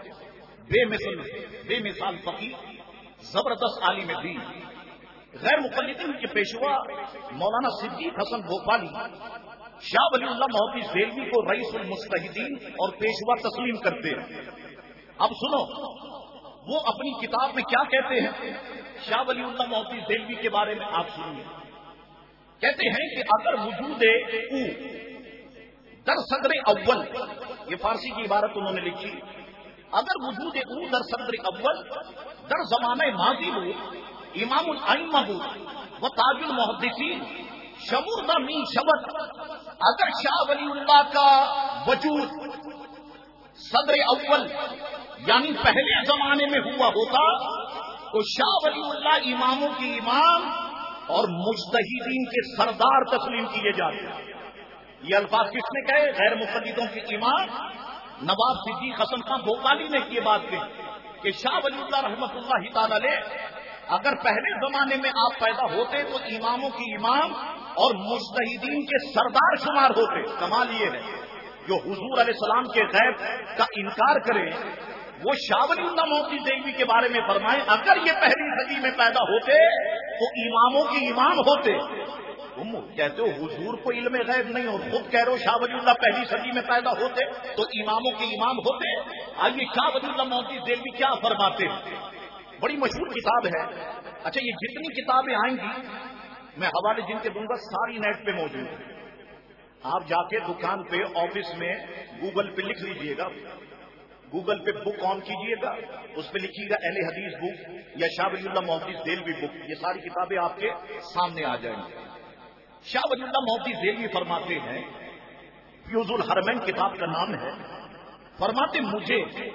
بے مثال فقیہ، زبردست عالم دین، غیر مقلدین کے پیشوا مولانا صدیق حسن بھوپالی شاہ ولی اللہ محدث دہلوی کو رئیس المجتہدین اور پیشوا تسلیم کرتے ہیں۔ اب سنو وہ اپنی کتاب میں کیا کہتے ہیں شاہ ولی اللہ محدث دہلوی کے بارے میں، آپ سنیے۔ کہتے ہیں کہ اگر وجود او در صدر اول، یہ فارسی کی عبارت انہوں نے لکھی، اگر وجود او در صدر اول در زمانہ ماضی ہو، امام الائمہ ہو وہ تاج المحدثین شمردہ من شبت، اگر شاہ ولی اللہ کا وجود صدر اول یعنی پہلے زمانے میں ہوا ہوتا تو شاہ ولی اللہ اماموں کی امام اور مجتہدین کے سردار تسلیم کیے جاتے ہیں۔ یہ الفاظ کس نے کہے؟ غیر مقلدوں کے امام نواب صدیق حسن خان بھوپالی نے یہ بات کہی کہ شاہ ولی اللہ رحمۃ اللہ تعالی علیہ اگر پہلے زمانے میں آپ پیدا ہوتے تو اماموں کی امام اور مجتہدین کے سردار شمار ہوتے۔ کمال یہ ہے جو حضور علیہ السلام کے غیب کا انکار کرے وہ شاہ ولی اللہ موتی دہلوی کے بارے میں فرمائے اگر یہ پہلی صدی میں پیدا ہوتے تو اماموں کے امام ہوتے۔ تم کہتے ہو حضور کو علم غیب نہیں اور خود کہہ رہے ہو شاہ ولی اللہ پہلی صدی میں پیدا ہوتے تو اماموں کے امام ہوتے۔ آئیے شاہ ولی اللہ موتی دہلوی کیا فرماتے ہیں، بڑی مشہور کتاب ہے۔ اچھا یہ جتنی کتابیں آئیں گی میں حوالے جن کے دوں گا ساری نیٹ پہ موجود ہیں، آپ جا کے دکان پہ آفس میں گوگل پہ لکھ لیجئے گا، گوگل پہ بک آن کیجئے گا، اس پہ لکھیے گا اہل حدیث بک یا شاہ ولی اللہ موتی دہلوی بک، یہ ساری کتابیں آپ کے سامنے آ جائیں گی۔ شاہ ولی اللہ موتی دہلوی فرماتے ہیں، فیوز الحرمین کتاب کا نام ہے، فرماتے مجھے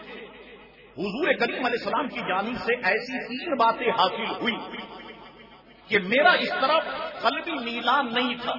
حضور کریم علیہ السلام کی جانب سے ایسی 3 باتیں حاصل ہوئی کہ میرا اس طرف قلبی میلان نہیں تھا،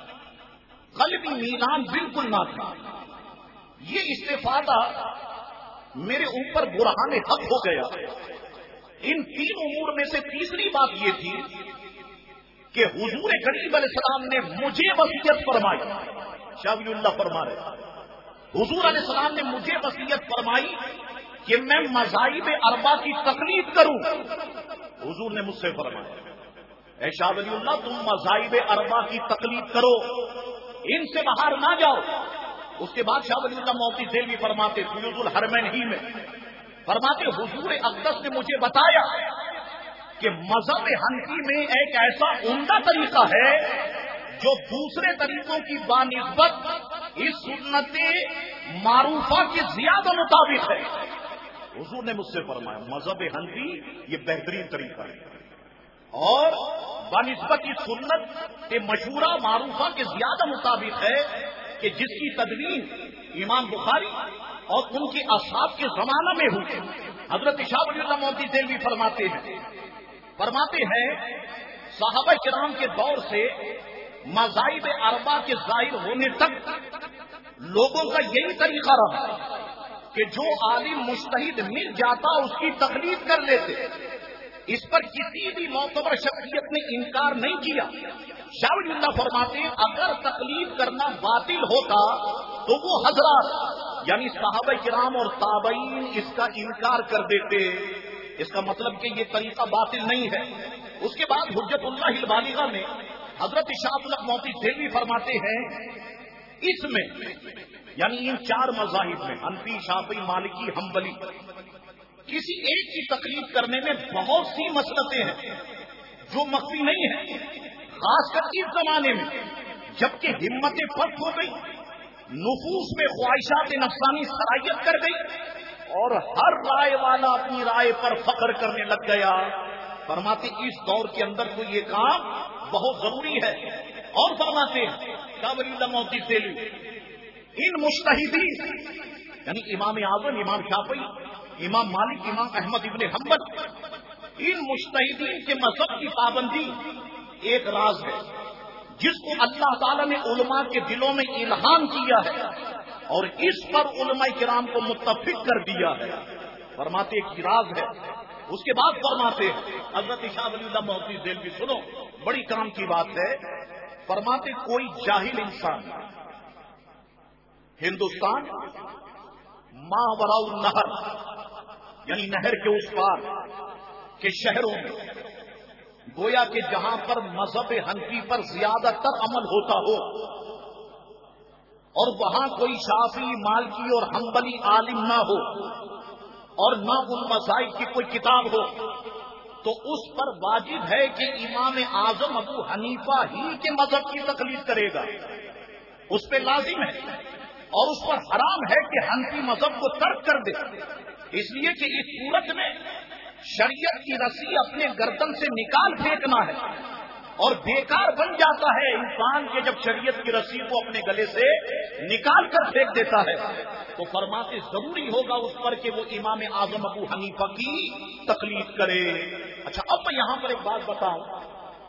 قلبی میلان بالکل نہ تھا، یہ استفادہ میرے اوپر برہان حق ہو گیا۔ ان 3 امور میں سے تیسری بات یہ تھی کہ حضور کریم علیہ السلام نے مجھے وصیت فرمائی، شاہ ولی اللہ فرما رہے حضور علیہ السلام نے مجھے وصیت فرمائی کہ میں مذاہب اربع کی تقلید کروں۔ حضور نے مجھ سے فرمایا اے شاہ ولی اللہ تم مذاہب اربع کی تقلید کرو، ان سے باہر نہ جاؤ۔ اس کے بعد شاہ ولی اللہ موتی دہلوی فرماتے فیوز الحرمین ہی میں فرماتے حضور اقدس نے مجھے بتایا کہ مذہب حنفی میں ایک ایسا عمدہ طریقہ ہے جو دوسرے طریقوں کی بانسبت اس سنت معروفہ کے زیادہ مطابق ہے۔ حضور نے مجھ سے فرمایا مذہب حنفی یہ بہترین طریقہ ہے اور بنسبت اس سنت مشہورہ معروفہ کے زیادہ مطابق ہے کہ جس کی تدوین امام بخاری اور ان کے اصحاب کے زمانہ میں ہوئی۔ حضرت شاہ ولی اللہ موتی دہلوی فرماتے ہیں صحابہ کرام کے دور سے مذاہب اربع کے ظاہر ہونے تک لوگوں کا یہی طریقہ رہا کہ جو عالم مجتہد مل جاتا اس کی تقلید کر لیتے، اس پر کسی بھی معتبر شخصیت نے انکار نہیں کیا۔ شاہ ولی اللہ فرماتے ہیں اگر تقلید کرنا باطل ہوتا تو وہ حضرات یعنی صحابہ کرام اور تابعین اس کا انکار کر دیتے، اس کا مطلب کہ یہ طریقہ باطل نہیں ہے۔ اس کے بعد حجت اللہ البالغہ میں حضرت شاہ طلب موتی دہلوی فرماتے ہیں اس میں یعنی ان 4 مذاہب میں حنفی شافعی مالکی حنبلی کسی ایک کی تقلید کرنے میں بہت سی مسلطیں ہیں جو مخفی نہیں ہیں، خاص کر اس زمانے میں جبکہ ہمتیں پست ہو گئی، نفوس میں خواہشات نفسانی صلاحیت کر گئی اور ہر رائے والا اپنی رائے پر فخر کرنے لگ گیا۔ فرماتے اس دور کے اندر تو یہ کام بہت ضروری ہے۔ اور فرماتے ہیں شاہ ولی اللہ موتی دہلوی ان مجتہدین یعنی امام اعظم امام شافعی امام مالک امام احمد ابن حنبل ان مجتہدین کے مذہب کی پابندی ایک راز ہے جس کو اللہ تعالی نے علماء کے دلوں میں الہام کیا ہے اور اس پر علماء کرام کو متفق کر دیا ہے۔ فرماتے ایک راز ہے۔ اس کے بعد فرماتے حضرت شاہ ولی اللہ موتی دہلوی سنو بڑی کام کی بات ہے، فرماتے کوئی جاہل انسان ہندوستان ماوراء النہر یعنی نہر کے اس پار کے شہروں میں گویا کہ جہاں پر مذہب حنفی پر زیادہ تر عمل ہوتا ہو اور وہاں کوئی شافعی مالکی اور حنبلی عالم نہ ہو اور نہ ان مذاہب کی کوئی کتاب ہو تو اس پر واجب ہے کہ امام اعظم ابو حنیفہ ہی کے مذہب کی تقلید کرے گا، اس پہ لازم ہے اور اس پر حرام ہے کہ حنفی مذہب کو ترک کر دے، اس لیے کہ اس صورت میں شریعت کی رسی اپنے گردن سے نکال پھینکنا ہے اور بیکار بن جاتا ہے انسان کے جب شریعت کی رسی کو اپنے گلے سے نکال کر پھینک دیتا ہے تو فرماتے ضروری ہوگا اس پر کہ وہ امام اعظم ابو حنیفہ کی تقلید کرے۔ اچھا اب میں یہاں پر ایک بات بتاؤں،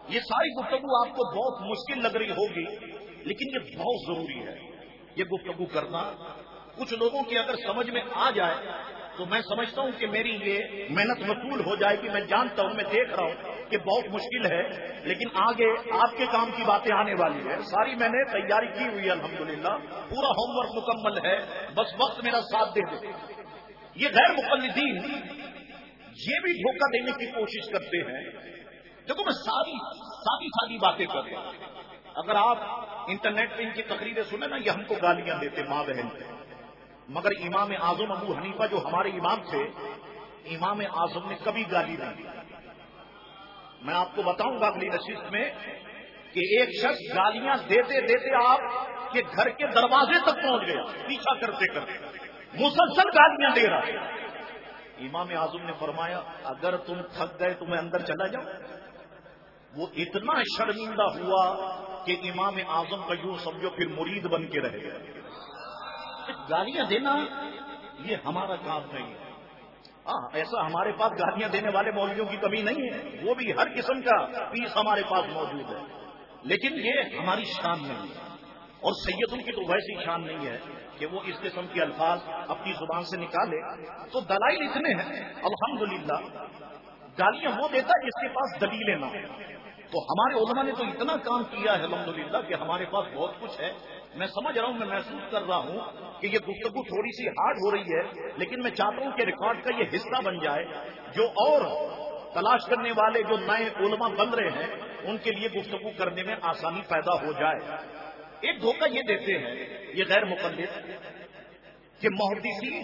یہ ساری گفتگو آپ کو بہت مشکل لگ رہی ہوگی، لیکن یہ بہت ضروری ہے یہ گفتگو کرنا. کچھ لوگوں کی اگر سمجھ میں آ جائے تو میں سمجھتا ہوں کہ میری یہ محنت مقبول ہو جائے گی. میں جانتا ہوں، میں دیکھ رہا ہوں کہ بہت مشکل ہے، لیکن آگے آپ کے کام کی باتیں آنے والی ہے. ساری میں نے تیاری کی ہوئی ہے الحمدللہ، پورا ہوم ورک مکمل ہے، بس وقت میرا ساتھ دے دے. یہ غیر مقلدین یہ بھی دھوکہ دینے کی کوشش کرتے ہیں. دیکھو میں ساری باتیں کر رہا ہوں. اگر آپ انٹرنیٹ پہ ان کی تقریریں سنیں نا، یہ ہم کو گالیاں دیتے ماں بہن. مگر امام اعظم ابو حنیفہ جو ہمارے امام تھے، امام اعظم نے کبھی گالی نہیں دی. میں آپ کو بتاؤں گا اگلی نشست میں کہ ایک شخص گالیاں دیتے دیتے آپ کے گھر کے دروازے تک پہنچ گیا، پیچھا کرتے کرتے مسلسل گالیاں دے رہا ہے. امام اعظم نے فرمایا اگر تم تھک گئے تو میں اندر چلا جاؤں. وہ اتنا شرمندہ ہوا کہ امام اعظم کا یوں سمجھو پھر مرید بن کے رہ گیا. گالیاں دینا یہ ہمارا کام نہیں ہے. ہاں ایسا ہمارے پاس گالیاں دینے والے مولویوں کی کمی نہیں ہے، وہ بھی ہر قسم کا پیس ہمارے پاس موجود ہے، لیکن یہ ہماری شان نہیں ہے. اور سیدوں کی تو ویسی شان نہیں ہے کہ وہ اس قسم کے الفاظ اپنی زبان سے نکالے. تو دلائل اتنے ہیں الحمدللہ. گالیاں وہ دیتا جس کے پاس دلیلیں نہ ہوں. تو ہمارے علماء نے تو اتنا کام کیا ہے الحمدللہ کہ ہمارے پاس بہت کچھ ہے. میں سمجھ رہا ہوں، میں محسوس کر رہا ہوں کہ یہ گفتگو تھوڑی سی ہارڈ ہو رہی ہے، لیکن میں چاہتا ہوں کہ ریکارڈ کا یہ حصہ بن جائے. جو اور تلاش کرنے والے جو نئے علماء بن رہے ہیں ان کے لیے گفتگو کرنے میں آسانی پیدا ہو جائے. ایک دھوکہ یہ دیتے ہیں یہ غیر مقلد کہ محدثین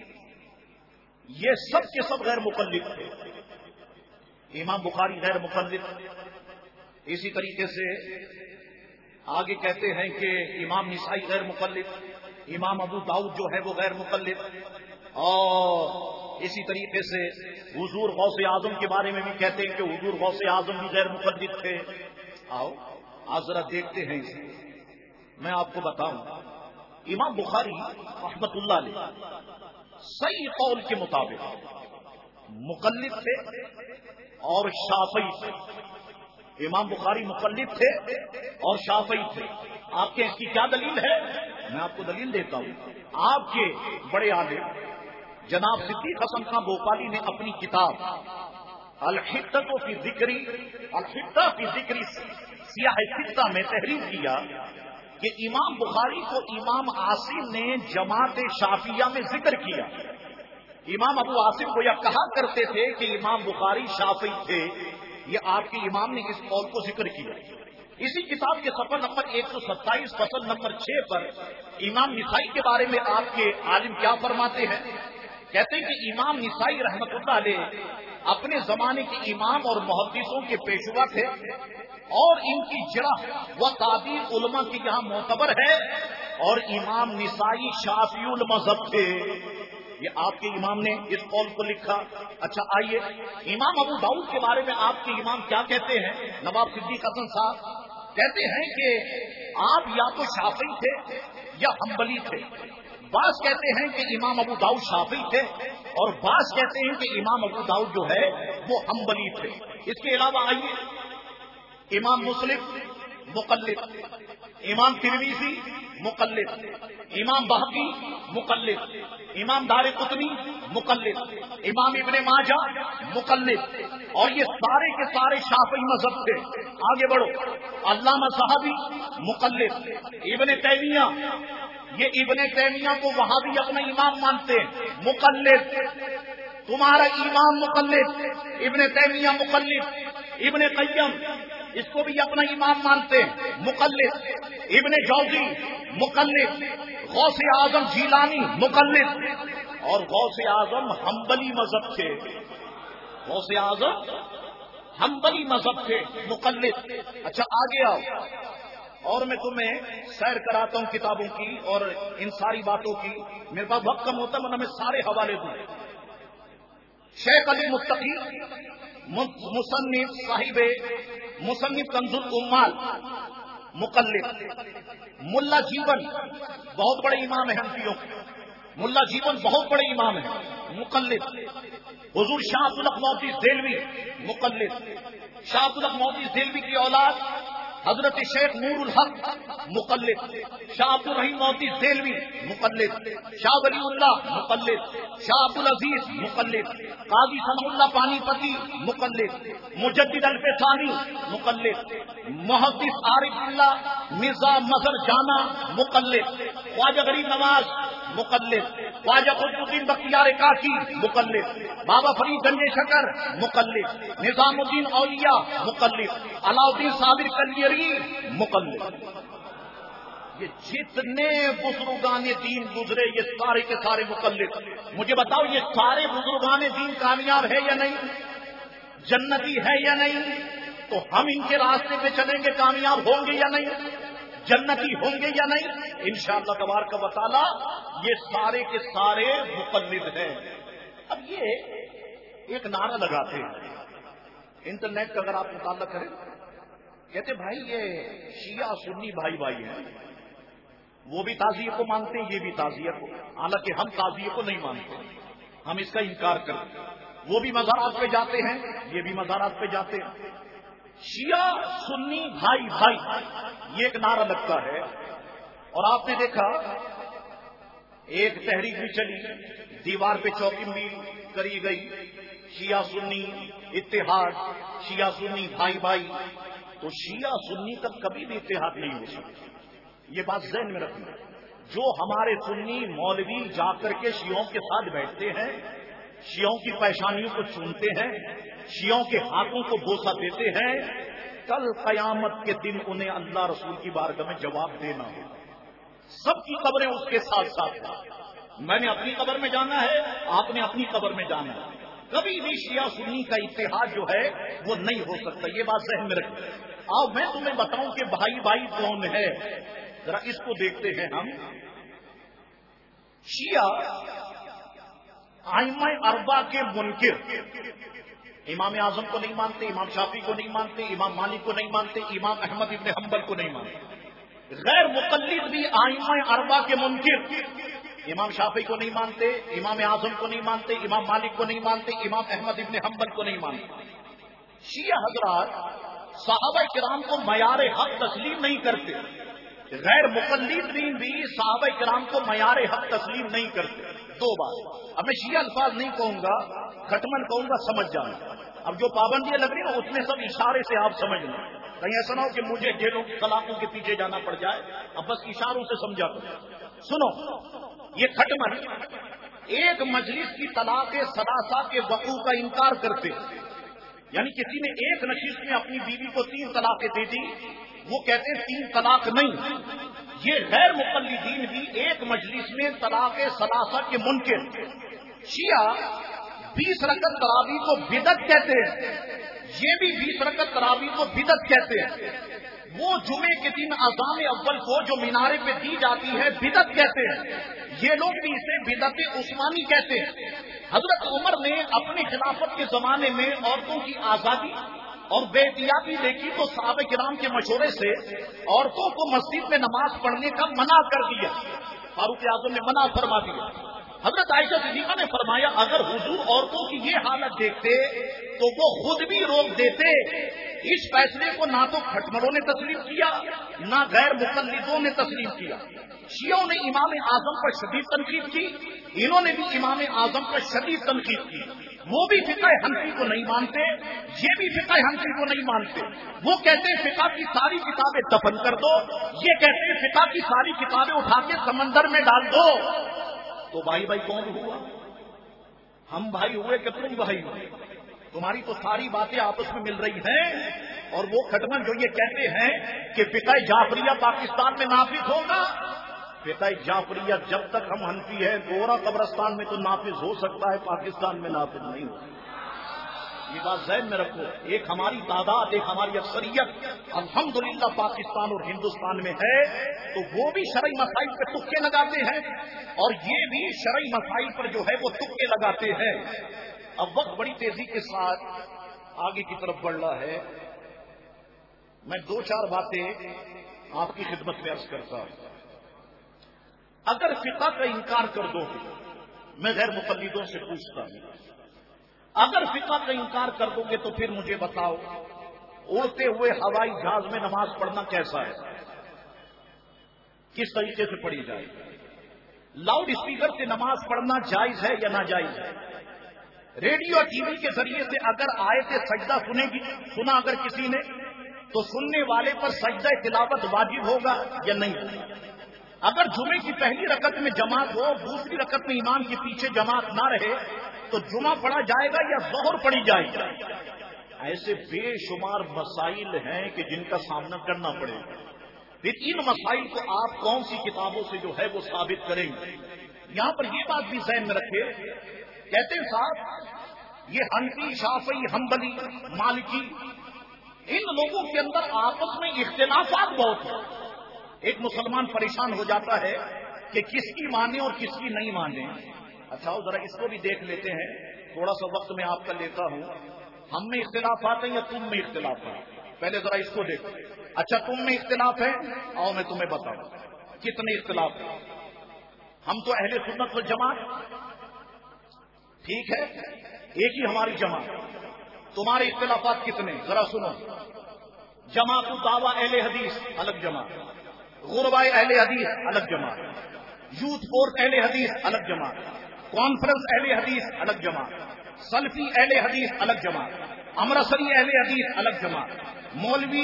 یہ سب کے سب غیر مقلد تھے. امام بخاری غیر مقلد، اسی طریقے سے آگے کہتے ہیں کہ امام نسائی غیر مقلد، امام ابو داؤد جو ہے وہ غیر مقلد، اور اسی طریقے سے حضور غوث اعظم کے بارے میں بھی کہتے ہیں کہ حضور غوث اعظم بھی غیر مقلد تھے. آؤ آج ذرا دیکھتے ہیں اسے. میں آپ کو بتاؤں امام بخاری رحمت اللہ علیہ صحیح قول کے مطابق مقلد تھے اور شافعی تھے. امام بخاری مقلد تھے اور شافعی تھے. آپ کے اس کی کیا دلیل ہے؟ میں آپ کو دلیل دیتا ہوں. آپ کے بڑے عالم جناب صدیق حسن خان بھوپالی نے اپنی کتاب الحدہ فی ذکر سیاہ ستہ میں تحریر کیا کہ امام بخاری کو امام عاصم نے جماعت شافعیہ میں ذکر کیا. امام ابو عاصم کو یہ کہا کرتے تھے کہ امام بخاری شافعی تھے. یہ آپ کے امام نے اس قول کو ذکر کیا. اسی کتاب کے صفحہ نمبر 127 فصل نمبر 6 پر امام نسائی کے بارے میں آپ کے عالم کیا فرماتے ہیں؟ کہتے ہیں کہ امام نسائی رحمت اللہ علیہ اپنے زمانے کے امام اور محدثوں کے پیشوا تھے، اور ان کی جرح و تعدیل علماء کی یہاں معتبر ہے، اور امام نسائی شافعی المذہب تھے. یہ آپ کے امام نے اس قول کو لکھا. اچھا آئیے امام ابو داؤد کے بارے میں آپ کے امام کیا کہتے ہیں؟ نواب صدیق حسن صاحب کہتے ہیں کہ آپ یا تو شافعی تھے یا حنبلی تھے. بعض کہتے ہیں کہ امام ابو داؤد شافعی تھے اور بعض کہتے ہیں کہ امام ابو داؤد جو ہے وہ حنبلی تھے. اس کے علاوہ آئیے امام مسلم مقلد، امام ترمذی مقلد، امام بہقی مقلد، امام دارقطنی مقلد، امام ابن ماجہ مقلد، اور یہ سارے کے سارے شافعی مذہب تھے. آگے بڑھو علامہ صحابی مقلد، ابن تیمیہ، یہ ابن تیمیہ کو وہاں بھی اپنا امام مانتے ہیں مقلد. تمہارا امام مقلد، ابن تیمیہ مقلد، ابن قیم اس کو بھی اپنا امام مانتے ہیں مقلد، ابن جوزی مقلد، غوث اعظم جیلانی مقلد، اور غوث اعظم حنبلی مذہب تھے. غوث اعظم حنبلی مذہب تھے مقلد. اچھا آگے آؤ اور میں تمہیں سیر کراتا ہوں کتابوں کی اور ان ساری باتوں کی. میرے پاس وقت کم ہوتا ہے، میں سارے حوالے دوں. شیخ علی متقی مصنف صاحب مصنف کنز الامال مقلد. ملا جیون بہت بڑے امام ہیں حنفیوں کے، ملا جیون بہت بڑے امام ہیں مقلد. حضور شاہ عبد الحق محدث دہلوی مقلد. شاہ عبدالحق مودودی دہلوی کی اولاد حضرت شیخ نور الحق مقلد، شاہ عبد الرحیم مودودی دہلوی مقلد، شاہ ولی اللہ مقلد، شاہ عبد العزیز مقلد، قاضی ثناء اللہ پانی پتی مقلد، مجدد الف ثانی مقلد، محدث عارف اللہ مرزا مظہر جانا مقلد، خواجہ غریب نواز مقلد، خواجہ قطب الدین بختیار کاکی مقلد، بابا فرید گنج شکر مقلد، نظام الدین اولیاء مقلد، علاؤدین صابر کلیری مقلد۔ یہ جتنے بزرگان دین گزرے یہ سارے کے سارے مقلد۔ مجھے بتاؤ یہ سارے بزرگان دین کامیاب ہے یا نہیں، جنتی ہے یا نہیں؟ تو ہم ان کے راستے پہ چلیں گے کامیاب ہوں گے یا نہیں، جنتی ہوں گے یا نہیں؟ انشاءاللہ تبارک و تعالی یہ سارے کے سارے مقلد ہیں۔ اب یہ ایک نعرہ لگاتے ہیں انٹرنیٹ کا، اگر آپ مطالعہ کریں، کہتے بھائی یہ شیعہ سنی بھائی بھائی ہیں، وہ بھی تعزیہ کو مانتے ہیں، یہ بھی تعزیہ کو، حالانکہ ہم تعزیہ کو نہیں مانتے، ہم اس کا انکار کرتے ہیں۔ وہ بھی مزارات پہ جاتے ہیں، یہ بھی مزارات پہ جاتے ہیں۔ شیعہ سنی بھائی بھائی یہ ایک نعرہ لگتا ہے، اور آپ نے دیکھا ایک تحریک بھی چلی، دیوار پہ چوکنگ بھی کری گئی، شیعہ سنی اتحاد، شیعہ سنی بھائی بھائی۔ تو شیعہ سنی تک کبھی بھی اتحاد نہیں ہو سکتا، یہ بات ذہن میں رکھنا۔ جو ہمارے سنی مولوی جا کر کے شیعوں کے ساتھ بیٹھتے ہیں، شیعوں کی پیشانیوں کو چومتے ہیں، شیعوں کے ہاتھوں کو بوسہ دیتے ہیں، کل قیامت کے دن انہیں اللہ رسول کی بارگاہ میں جواب دینا ہے۔ سب کی قبریں اس کے ساتھ ساتھ ہیں، میں نے اپنی قبر میں جانا ہے، آپ نے اپنی قبر میں جانا ہے۔ کبھی بھی شیعہ سنی کا اتحاد جو ہے وہ نہیں ہو سکتا، یہ بات ذہن میں رکھیں۔ آؤ میں تمہیں بتاؤں کہ بھائی بھائی کون ہے، ذرا اس کو دیکھتے ہیں ہم۔ شیعہ ائمہ اربعہ کے منکر، امام اعظم کو نہیں مانتے، امام شافعی کو نہیں مانتے، امام مالک کو نہیں مانتے، امام احمد ابن حنبل کو نہیں مانتے۔ غیر مقلد بھی ائمہ اربعہ کے منکر، امام شافعی کو نہیں مانتے، امام اعظم کو نہیں مانتے، امام مالک کو نہیں مانتے، امام احمد ابن حنبل کو نہیں مانتے۔ شیعہ حضرات صحابہ کرام کو معیار حق تسلیم نہیں کرتے، غیر مقلدین بھی صحابہ کرام کو معیار حق تسلیم نہیں کرتے۔ دو بات، اب میں شیعہ الفاظ نہیں کہوں گا، کھٹمن کہوں گا، سمجھ جانا۔ اب جو پابندیاں لگ رہی ہیں اس میں سب اشارے سے آپ سمجھ لیں، کہیں ایسا نہ ہو کہ مجھے جیلوں طلاقوں کے پیچھے جانا پڑ جائے، اب بس اشاروں سے سمجھا کرو۔ سنو، یہ کھٹمن ایک مجلس کی طلاق ثلاثہ کے وقوع کا انکار کرتے، یعنی کسی نے ایک نشست میں اپنی بیوی کو 3 طلاقیں دے دی، وہ کہتے ہیں 3 طلاق نہیں۔ یہ غیر مقلدین بھی ایک مجلس میں طلاق ثلاثہ کے منکر۔ شیعہ 20 رکعت تراویح کو بدعت کہتے ہیں، یہ بھی 20 رکعت تراویح کو بدعت کہتے ہیں۔ وہ جمعے کے دن اذان اول کو جو مینارے پہ دی جاتی ہے بدعت کہتے ہیں، یہ لوگ بھی اسے بدعت عثمانی کہتے ہیں۔ حضرت عمر نے اپنی خلافت کے زمانے میں عورتوں کی آزادی اور بے احتیاطی دیکھی تو صحابہ کرام کے مشورے سے عورتوں کو مسجد میں نماز پڑھنے کا منع کر دیا، فاروق اعظم نے منع فرما دیا۔ حضرت عائشہ صدیقہ نے فرمایا اگر حضور عورتوں کی یہ حالت دیکھتے تو وہ خود بھی روک دیتے۔ اس فیصلے کو نہ تو کھٹمروں نے تسلیم کیا نہ غیر مقلدوں نے تسلیم کیا۔ شیعوں نے امام اعظم پر شدید تنقید کی، انہوں نے بھی امام اعظم پر شدید تنقید کی۔ وہ بھی فقہ حنفی کو نہیں مانتے، یہ بھی فقہ حنفی کو نہیں مانتے۔ وہ کہتے ہیں فقہ کی ساری کتابیں دفن کر دو، یہ کہتے ہیں فقہ کی ساری کتابیں اٹھا کے سمندر میں ڈال دو۔ تو بھائی بھائی کون ہوا؟ ہم بھائی ہوئے کہ تم بھائی ہوئے؟ تمہاری تو ساری باتیں آپس میں مل رہی ہیں، اور وہ کھٹمن جو یہ کہتے ہیں کہ فقہ جعفریہ پاکستان میں نافذ ہوگا، فقہ جعفریہ جب تک ہم حنفی ہیں گورا قبرستان میں تو نافذ ہو سکتا ہے، پاکستان میں نافذ نہیں ہوگا۔ یہ بات ذہن میں رکھو، ایک ہماری تعداد، ایک ہماری اکثریت الحمدللہ پاکستان اور ہندوستان میں ہے، تو وہ بھی شرعی مسائل پہ تکے لگاتے ہیں اور یہ بھی شرعی مسائل پر جو ہے وہ تکے لگاتے ہیں۔ اب وقت بڑی تیزی کے ساتھ آگے کی طرف بڑھ رہا ہے، میں 2-4 باتیں آپ کی خدمت میں عرض کرتا ہوں۔ اگر فقہ کا انکار کر دو گے، میں غیر مقلدوں سے پوچھتا ہوں، اگر فقہ کا انکار کر دو گے تو پھر مجھے بتاؤ اڑتے ہوئے ہوائی جہاز میں نماز پڑھنا کیسا ہے، کس طریقے سے پڑھی جائے؟ لاؤڈ اسپیکر سے نماز پڑھنا جائز ہے یا ناجائز ہے؟ ریڈیو اور ٹی وی کے ذریعے سے اگر آیت سجدہ سنا اگر کسی نے تو سننے والے پر سجدہ تلاوت واجب ہوگا یا نہیں؟ اگر جمعے کی پہلی رکعت میں جماعت ہو، دوسری رکعت میں امام کے پیچھے جماعت نہ رہے تو جمعہ پڑھا جائے گا یا ظہر پڑھی جائے گا؟ ایسے بے شمار مسائل ہیں کہ جن کا سامنا کرنا پڑے گا. پھر ان مسائل کو آپ کون سی کتابوں سے جو ہے وہ ثابت کریں گے؟ یہاں پر یہ بات بھی ذہن میں رکھے، کہتے ہیں صاحب یہ حنفی، شافعی، حنبلی، مالکی، ان لوگوں کے اندر آپس میں اختلافات بہت ہیں. ایک مسلمان پریشان ہو جاتا ہے کہ کس کی مانے اور کس کی نہیں مانے. اچھا ذرا اس کو بھی دیکھ لیتے ہیں، تھوڑا سا وقت میں آپ کا لیتا ہوں. ہم میں اختلافات ہیں یا تم میں اختلافات؟ پہلے ذرا اس کو دیکھو. اچھا تم میں اختلاف ہے، آؤ میں تمہیں بتاؤں کتنے اختلاف ہیں. ہم تو اہل سنت والجماعت، ٹھیک ہے، ایک ہی ہماری جماعت. تمہارے اختلافات کتنے ذرا سنو. جماعت الدعوہ اہل حدیث الگ جماعت، غرباء اہل حدیث الگ جماعت، یوتھ فورس اہل حدیث الگ جماعت، کانفرنس اہل حدیث الگ جماعت، سلفی اہل حدیث الگ جماعت، امرتسری اہل حدیث الگ جماعت، مولوی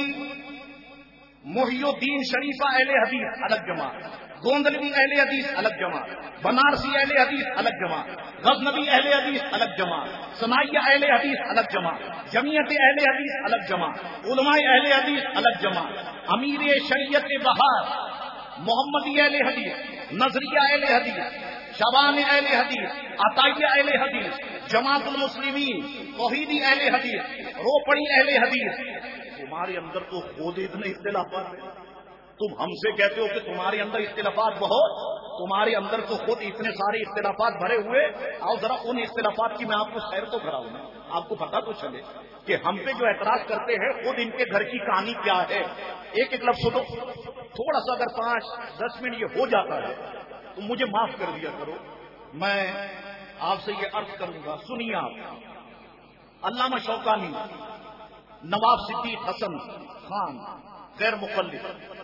محی الدین شریفہ اہل حدیث الگ جماعت، گوندلوی اہل حدیث الگ جماعت، بنارسی اہل حدیث الگ جماعت، غزنوی اہل حدیث الگ جماعت، سنائیہ اہل حدیث الگ جماعت، جمعیت اہل حدیث الگ جماعت، علماء اہل حدیث الگ جماعت، امیر شریعت بہار، محمدی اہل حدیث، نظریہ اہل حدیث، شبان اہل حدیث، عطائیہ اہل حدیث، جماعت المسلمین، توحیدی اہل حدیث، روپڑی اہل حدیث. تمہارے اندر تو خود اتنے اختلافات ہیں. تم ہم سے کہتے ہو کہ تمہارے اندر اختلافات بہت، تمہارے اندر تو خود اتنے سارے اختلافات بھرے ہوئے. آؤ ذرا ان اختلافات کی میں آپ کو خیر تو کراؤں، آپ کو پتا تو چلے کہ ہم پہ جو اعتراض کرتے ہیں خود ان کے گھر کی کہانی کیا ہے. ایک ایک لفظ سنو، تھوڑا سا اگر 5-10 منٹ یہ ہو جاتا ہے تو مجھے معاف کر دیا کرو. میں آپ سے یہ عرض کروں گا، سنیے آپ. علامہ شوکانی، نواب صدیق حسن خان غیر مقلد،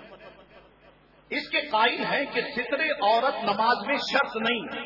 اس کے قائل ہیں کہ ستر عورت نماز میں شرط نہیں.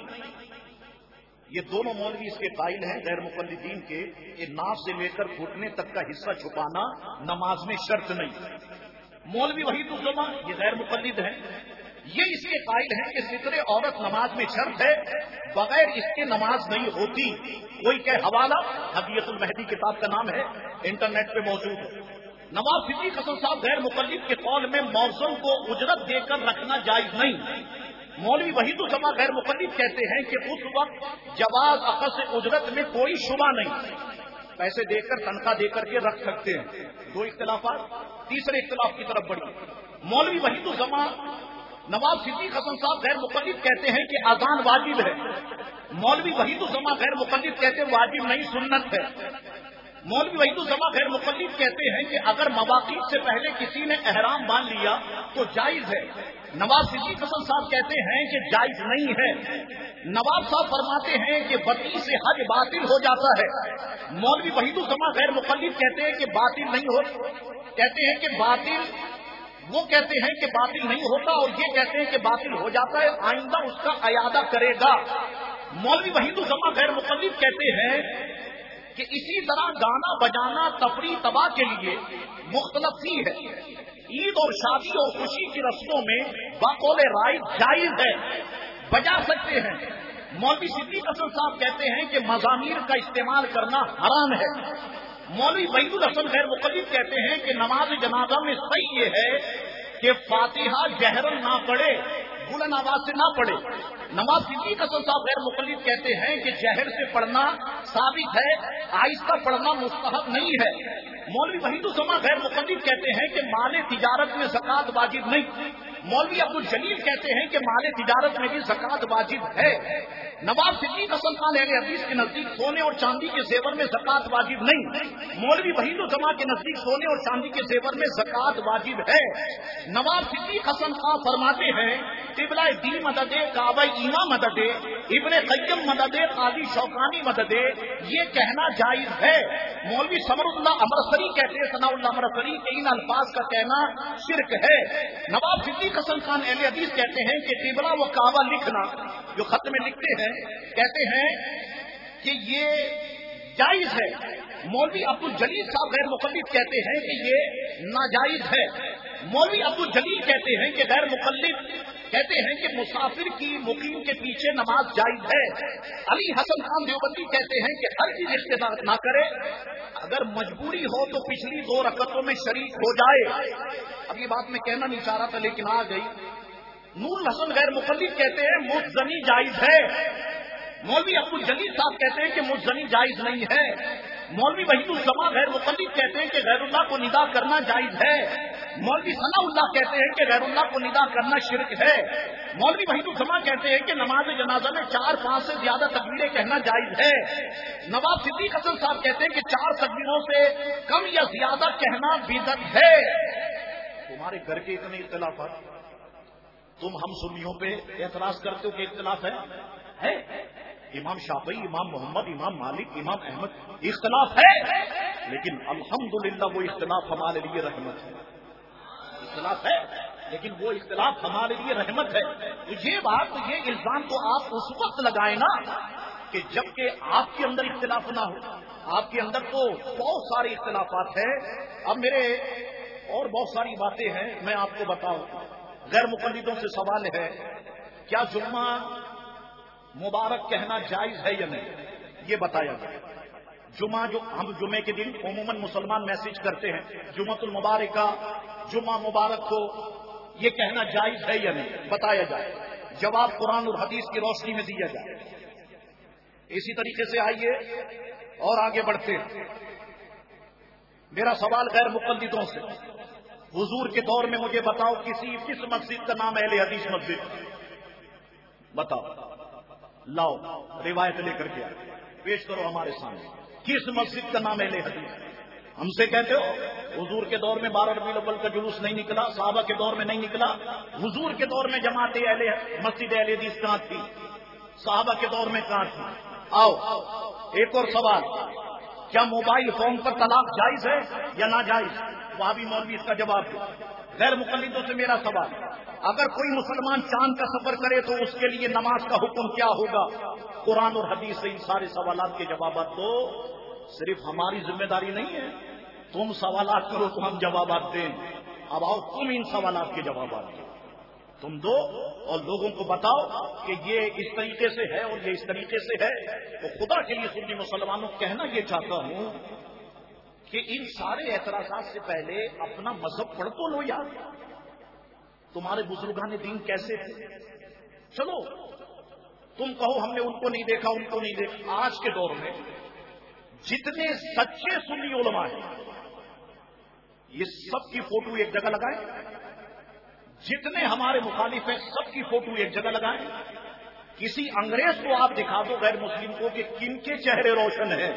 یہ دونوں مولوی اس کے قائل ہیں غیر مقلدین کے، یہ ناف سے لے کر گھٹنے تک کا حصہ چھپانا نماز میں شرط نہیں. مولوی وحید الزما یہ غیر مقلد ہیں، یہ اس کے قائل ہیں کہ ستر عورت نماز میں شرط ہے، بغیر اس کے نماز نہیں ہوتی. کوئی کہ حوالہ حدیث المہدی کتاب کا نام ہے، انٹرنیٹ پہ موجود ہے. نواب صدیق حسن صاحب غیر مقلد کے قول میں موزن کو اجرت دے کر رکھنا جائز نہیں. مولوی وحید الزما غیر مقلد کہتے ہیں کہ اس وقت جواز اخذ اجرت میں کوئی شبہ نہیں، پیسے دے کر تنخواہ دے کر کے رکھ سکتے ہیں. دو اختلافات. تیسرے اختلاف کی طرف بڑھی. مولوی وحید الزما نواب صدیق حسن صاحب غیر مقلد کہتے ہیں کہ اذان واجب ہے. مولوی وحید الزما غیر مقلد کہتے ہیں واجب نہیں، سنت ہے. مولوی وحید الزما غیر مقلد کہتے ہیں کہ اگر مواقیت سے پہلے کسی نے احرام باندھ لیا تو جائز ہے. نواب صدیق حسن صاحب کہتے ہیں کہ جائز نہیں ہے. نواب صاحب فرماتے ہیں کہ وطی سے حج باطل ہو جاتا ہے. مولوی وحید الزما غیر مقلد کہتے ہیں کہ باطل نہیں ہو، کہتے ہیں کہ باطل، وہ کہتے ہیں کہ باطل نہیں ہوتا اور یہ کہتے ہیں کہ باطل ہو جاتا ہے، آئندہ اس کا اعادہ کرے گا. مولوی وحید الزما غیر مقلد کہتے ہیں کہ اسی طرح گانا بجانا تفریح تباہ کے لیے مختلف ہی ہے. عید اور شادی اور خوشی کی رسموں میں بقول رائے جائز ہے، بجا سکتے ہیں. مولوی صدیق حسن صاحب کہتے ہیں کہ مزامیر کا استعمال کرنا حرام ہے. مولوی وحید الحسن غیر مقلد کہتے ہیں کہ نماز جنازہ میں صحیح یہ ہے کہ فاتحہ جہرن نہ پڑھے، بلند آواز سے نہ پڑھے. نواب صدیق حسن صاحب غیر مقلد کہتے ہیں کہ جہر سے پڑھنا ثابت ہے، آہستہ پڑھنا مستحب نہیں ہے. مولوی وحید الزما غیر مقلد کہتے ہیں کہ مال تجارت میں زکوٰۃ واجب نہیں. مولوی عبد الجلیل کہتے ہیں کہ مال تجارت میں بھی زکوٰۃ واجب ہے. नवाब सिद्दीक हसन खान अहले हदीस के नजदीक सोने और चांदी के जेवर में ज़कात वाजिब नहीं। मौलवी वहीदुज़्ज़मा के नजदीक सोने और चांदी के जेवर में ज़कात वाजिब है। नवाब सिद्दीक हसन खान फरमाते हैं क़िबला दी मददे काबा ईमा मददे इब्ने क़य्यम मददे क़ाज़ी शौकानी मददे, ये कहना जायज है। मौलवी समरुल्लाह अमरसरी कहते हैं, सनाउल्लाह अमरसरी के इन अल्फाज का कहना शिरक है। नवाब सिद्दीक हसन खान अहले हदीस कहते हैं कि क़िबला व काबा लिखना जो खत में लिखते हैं, कहते हैं कि ये जायज है। मौलवी अब्दुल जलील साहब गैर मुक़ल्लिद कहते हैं कि ये नाजायज है। मौलवी अब्दुल जलील कहते हैं कि गैर मुक़ल्लिद कहते हैं कि मुसाफिर की मुकीम के पीछे नमाज जायज है। अली हसन खान देवबंदी कहते हैं कि हर चीज इख्तिलाफ ना करे, अगर मजबूरी हो तो पिछली 2 रकअतों में शरीक हो जाए। अब ये बात मैं कहना नहीं चाह रहा था लेकिन आ गई। नूर हसन गैर मुक़ल्लिद कहते हैं मुज़्ज़नी जायज है। मौलवी अब्दुल जलील साहब कहते हैं कि मुज़्ज़नी जायज नहीं है। मौलवी वहीदुज़्ज़मा गैर मुक़ल्लिद कहते हैं कि गैरुल्लाह को निदा करना जायज है। मौलवी सनाउल्लाह कहते हैं कि गैरुल्लाह को निदा करना शिरक है। मौलवी वहीदुज़्ज़मा कहते हैं कि नमाज जनाजा में 4-5 से ज्यादा तकबीरें कहना जायज है। नवाब सिद्दीक हसन साहब कहते हैं कि 4 तकबीरों से कम या ज्यादा कहना बिदअत है। तुम्हारे घर के इतने इख्तिलाफ़ात, तुम हम सुन्नियों पे एतराज करते हो कि इख्तिलाफ है? इमाम शाफी, इमाम मोहम्मद, इमाम मालिक, इमाम अहमद इख्तिलाफ है, लेकिन अल्हम्दुलिल्लाह वो इख्तिलाफ हमारे लिए रहमत है। इख्तिलाफ है लेकिन वो इख्तिलाफ हमारे लिए रहमत है। तो ये बात, ये इल्जाम तो आप उस वक्त लगाए ना कि जबकि आपके अंदर इख्तिलाफ ना हो। आपके अंदर तो बहुत सारे इख्तिलाफात हैं। अब मेरे और बहुत सारी बातें हैं, मैं आपको बताऊं। गैर मुक़ल्लिदों से सवाल है, क्या जुम्मा मुबारक कहना जायज है या नहीं, ये बताया जाए। जुम्मा, जो हम जुम्मे के दिन उमूमन मुसलमान मैसेज करते हैं, जुम्मतुल मुबारका, जुम्मा मुबारक हो, ये कहना जायज है या नहीं, बताया जाए। जवाब कुरान और हदीस की रोशनी में दिया जाए। इसी तरीके से आइए और आगे बढ़ते हैं। मेरा सवाल गैर मुक़ल्लिदों से, हुजूर के दौर में मुझे बताओ किस मस्जिद का नाम अहले हदीस मस्जिद, बताओ, लाओ रिवायत लेकर के पेश करो हमारे सामने। किस मस्जिद का नाम अहले हदीस? हमसे कहते हो हुजूर के दौर में 12 रबीउल अव्वल का जुलूस नहीं निकला, सहाबा के दौर में नहीं निकला। हुजूर के दौर में जमात मस्जिद अहले हदीस कहां थी? सहाबा के दौर में कहां थी? आओ एक और सवाल, क्या मोबाइल फोन पर तलाक जायज है या ना जायज? वहां भी मौलवी इसका जवाब दे। गैर मुक़ल्लिदों से मेरा सवाल, अगर कोई मुसलमान चांद का सफर करे तो उसके लिए नमाज का हुक्म क्या होगा? कुरान और हदीस से इन सारे सवालात के जवाब दो। सिर्फ हमारी जिम्मेदारी नहीं है, तुम सवालात करो तो हम जवाब दें। अब आओ तुम इन सवालात के जवाब दो, तुम दो और लोगों को बताओ कि ये इस तरीके से है और ये इस तरीके से है। तो खुदा के लिए सुन्नी मुसलमानों कहना ये चाहता हूं कि इन सारे एतराजात से पहले अपना मजहब पढ़ तो लो यार। तुम्हारे बुजुर्गान दीन कैसे थे? चलो तुम कहो हमने उनको नहीं देखा, उनको नहीं देखा। आज के दौर में जितने सच्चे सुन्नी उलमा हैं, ये सबकी फोटो एक जगह लगाएं। जितने हमारे मुखालिफ हैं सबकी फोटो एक जगह लगाएं। किसी अंग्रेज को आप दिखा दो गैर मुस्लिम को कि किनके चेहरे रोशन हैं,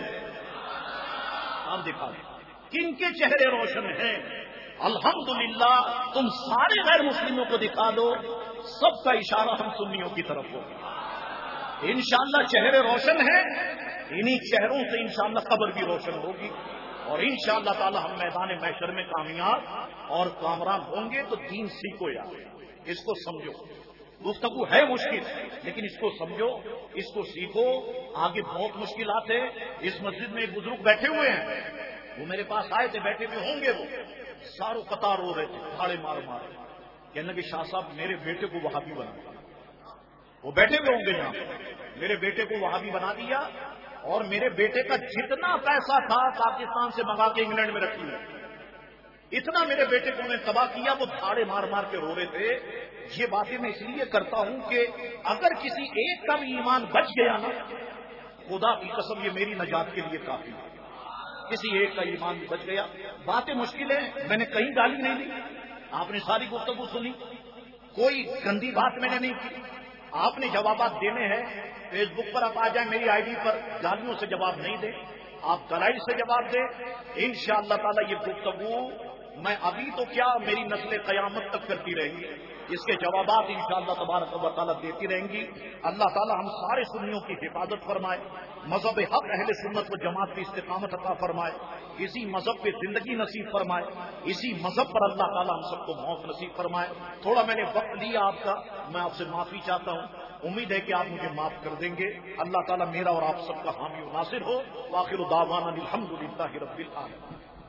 आप दिखा दो किनके चेहरे रोशन हैं। अल्हम्दुलिल्लाह तुम सारे गैर मुस्लिमों को दिखा दो, सबका इशारा हम सुन्नियों की तरफ होगा। इंशाअल्लाह चेहरे रोशन हैं, इन्हीं चेहरों से इंशाअल्लाह कब्र भी रोशन होगी और इंशाअल्लाह ताला हम मैदान महशर में कामयाब और कामरान होंगे। तो दीन सीखो यार, इसको समझो। गुफ्तगू है मुश्किल लेकिन इसको समझो, इसको सीखो। आगे बहुत मुश्किलात है। इस मस्जिद में एक बुजुर्ग बैठे हुए हैं, वो मेरे पास आए थे, बैठे हुए होंगे, वो सारों कतार रो रहे थे, भाड़े मार मार। कहने लगे शाह साहब मेरे बेटे को वहाबी बना दिया। वो बैठे हुए होंगे यहाँ, मेरे बेटे को वहाबी बना दिया और मेरे बेटे का जितना पैसा था पाकिस्तान से मंगा के इंग्लैंड में रख लिया। इतना मेरे बेटे को उन्हें तबाह किया। वो भाड़े मार मार के रो रहे थे। ये बातें मैं इसलिए करता हूं कि अगर किसी एक का भी ईमान बच गया ना, खुदा की कसम ये मेरी नजात के लिए काफी है। किसी एक का ईमान बच गया। बातें मुश्किल है, मैंने कहीं गाली नहीं दी, आपने सारी गुफ्तगू सुनी, कोई गंदी बात मैंने नहीं की। آپ نے جوابات دینے ہیں، فیس بک پر آپ آ جائیں میری آئی ڈی پر، گالیوں سے جواب نہیں دیں، آپ دلائل سے جواب دیں. انشاءاللہ تعالی یہ گفتگو میں ابھی تو کیا میری نسل قیامت تک کرتی رہیں گی، اس کے جوابات انشاءاللہ تبارک و تعالی دیتی رہیں گی. اللہ تعالی ہم سارے سنیوں کی حفاظت فرمائے، مذہب حق اہل سنت و جماعت کی استقامت عطا فرمائے، اسی مذہب پہ زندگی نصیب فرمائے، اسی مذہب پر اللہ تعالی ہم سب کو موت نصیب فرمائے. تھوڑا میں نے وقت لیا آپ کا، میں آپ سے معافی چاہتا ہوں، امید ہے کہ آپ مجھے معاف کر دیں گے. اللہ تعالیٰ میرا اور آپ سب کا حامی و ناصر ہو. وآخر دعوانا الحمدللہ رب العالمین.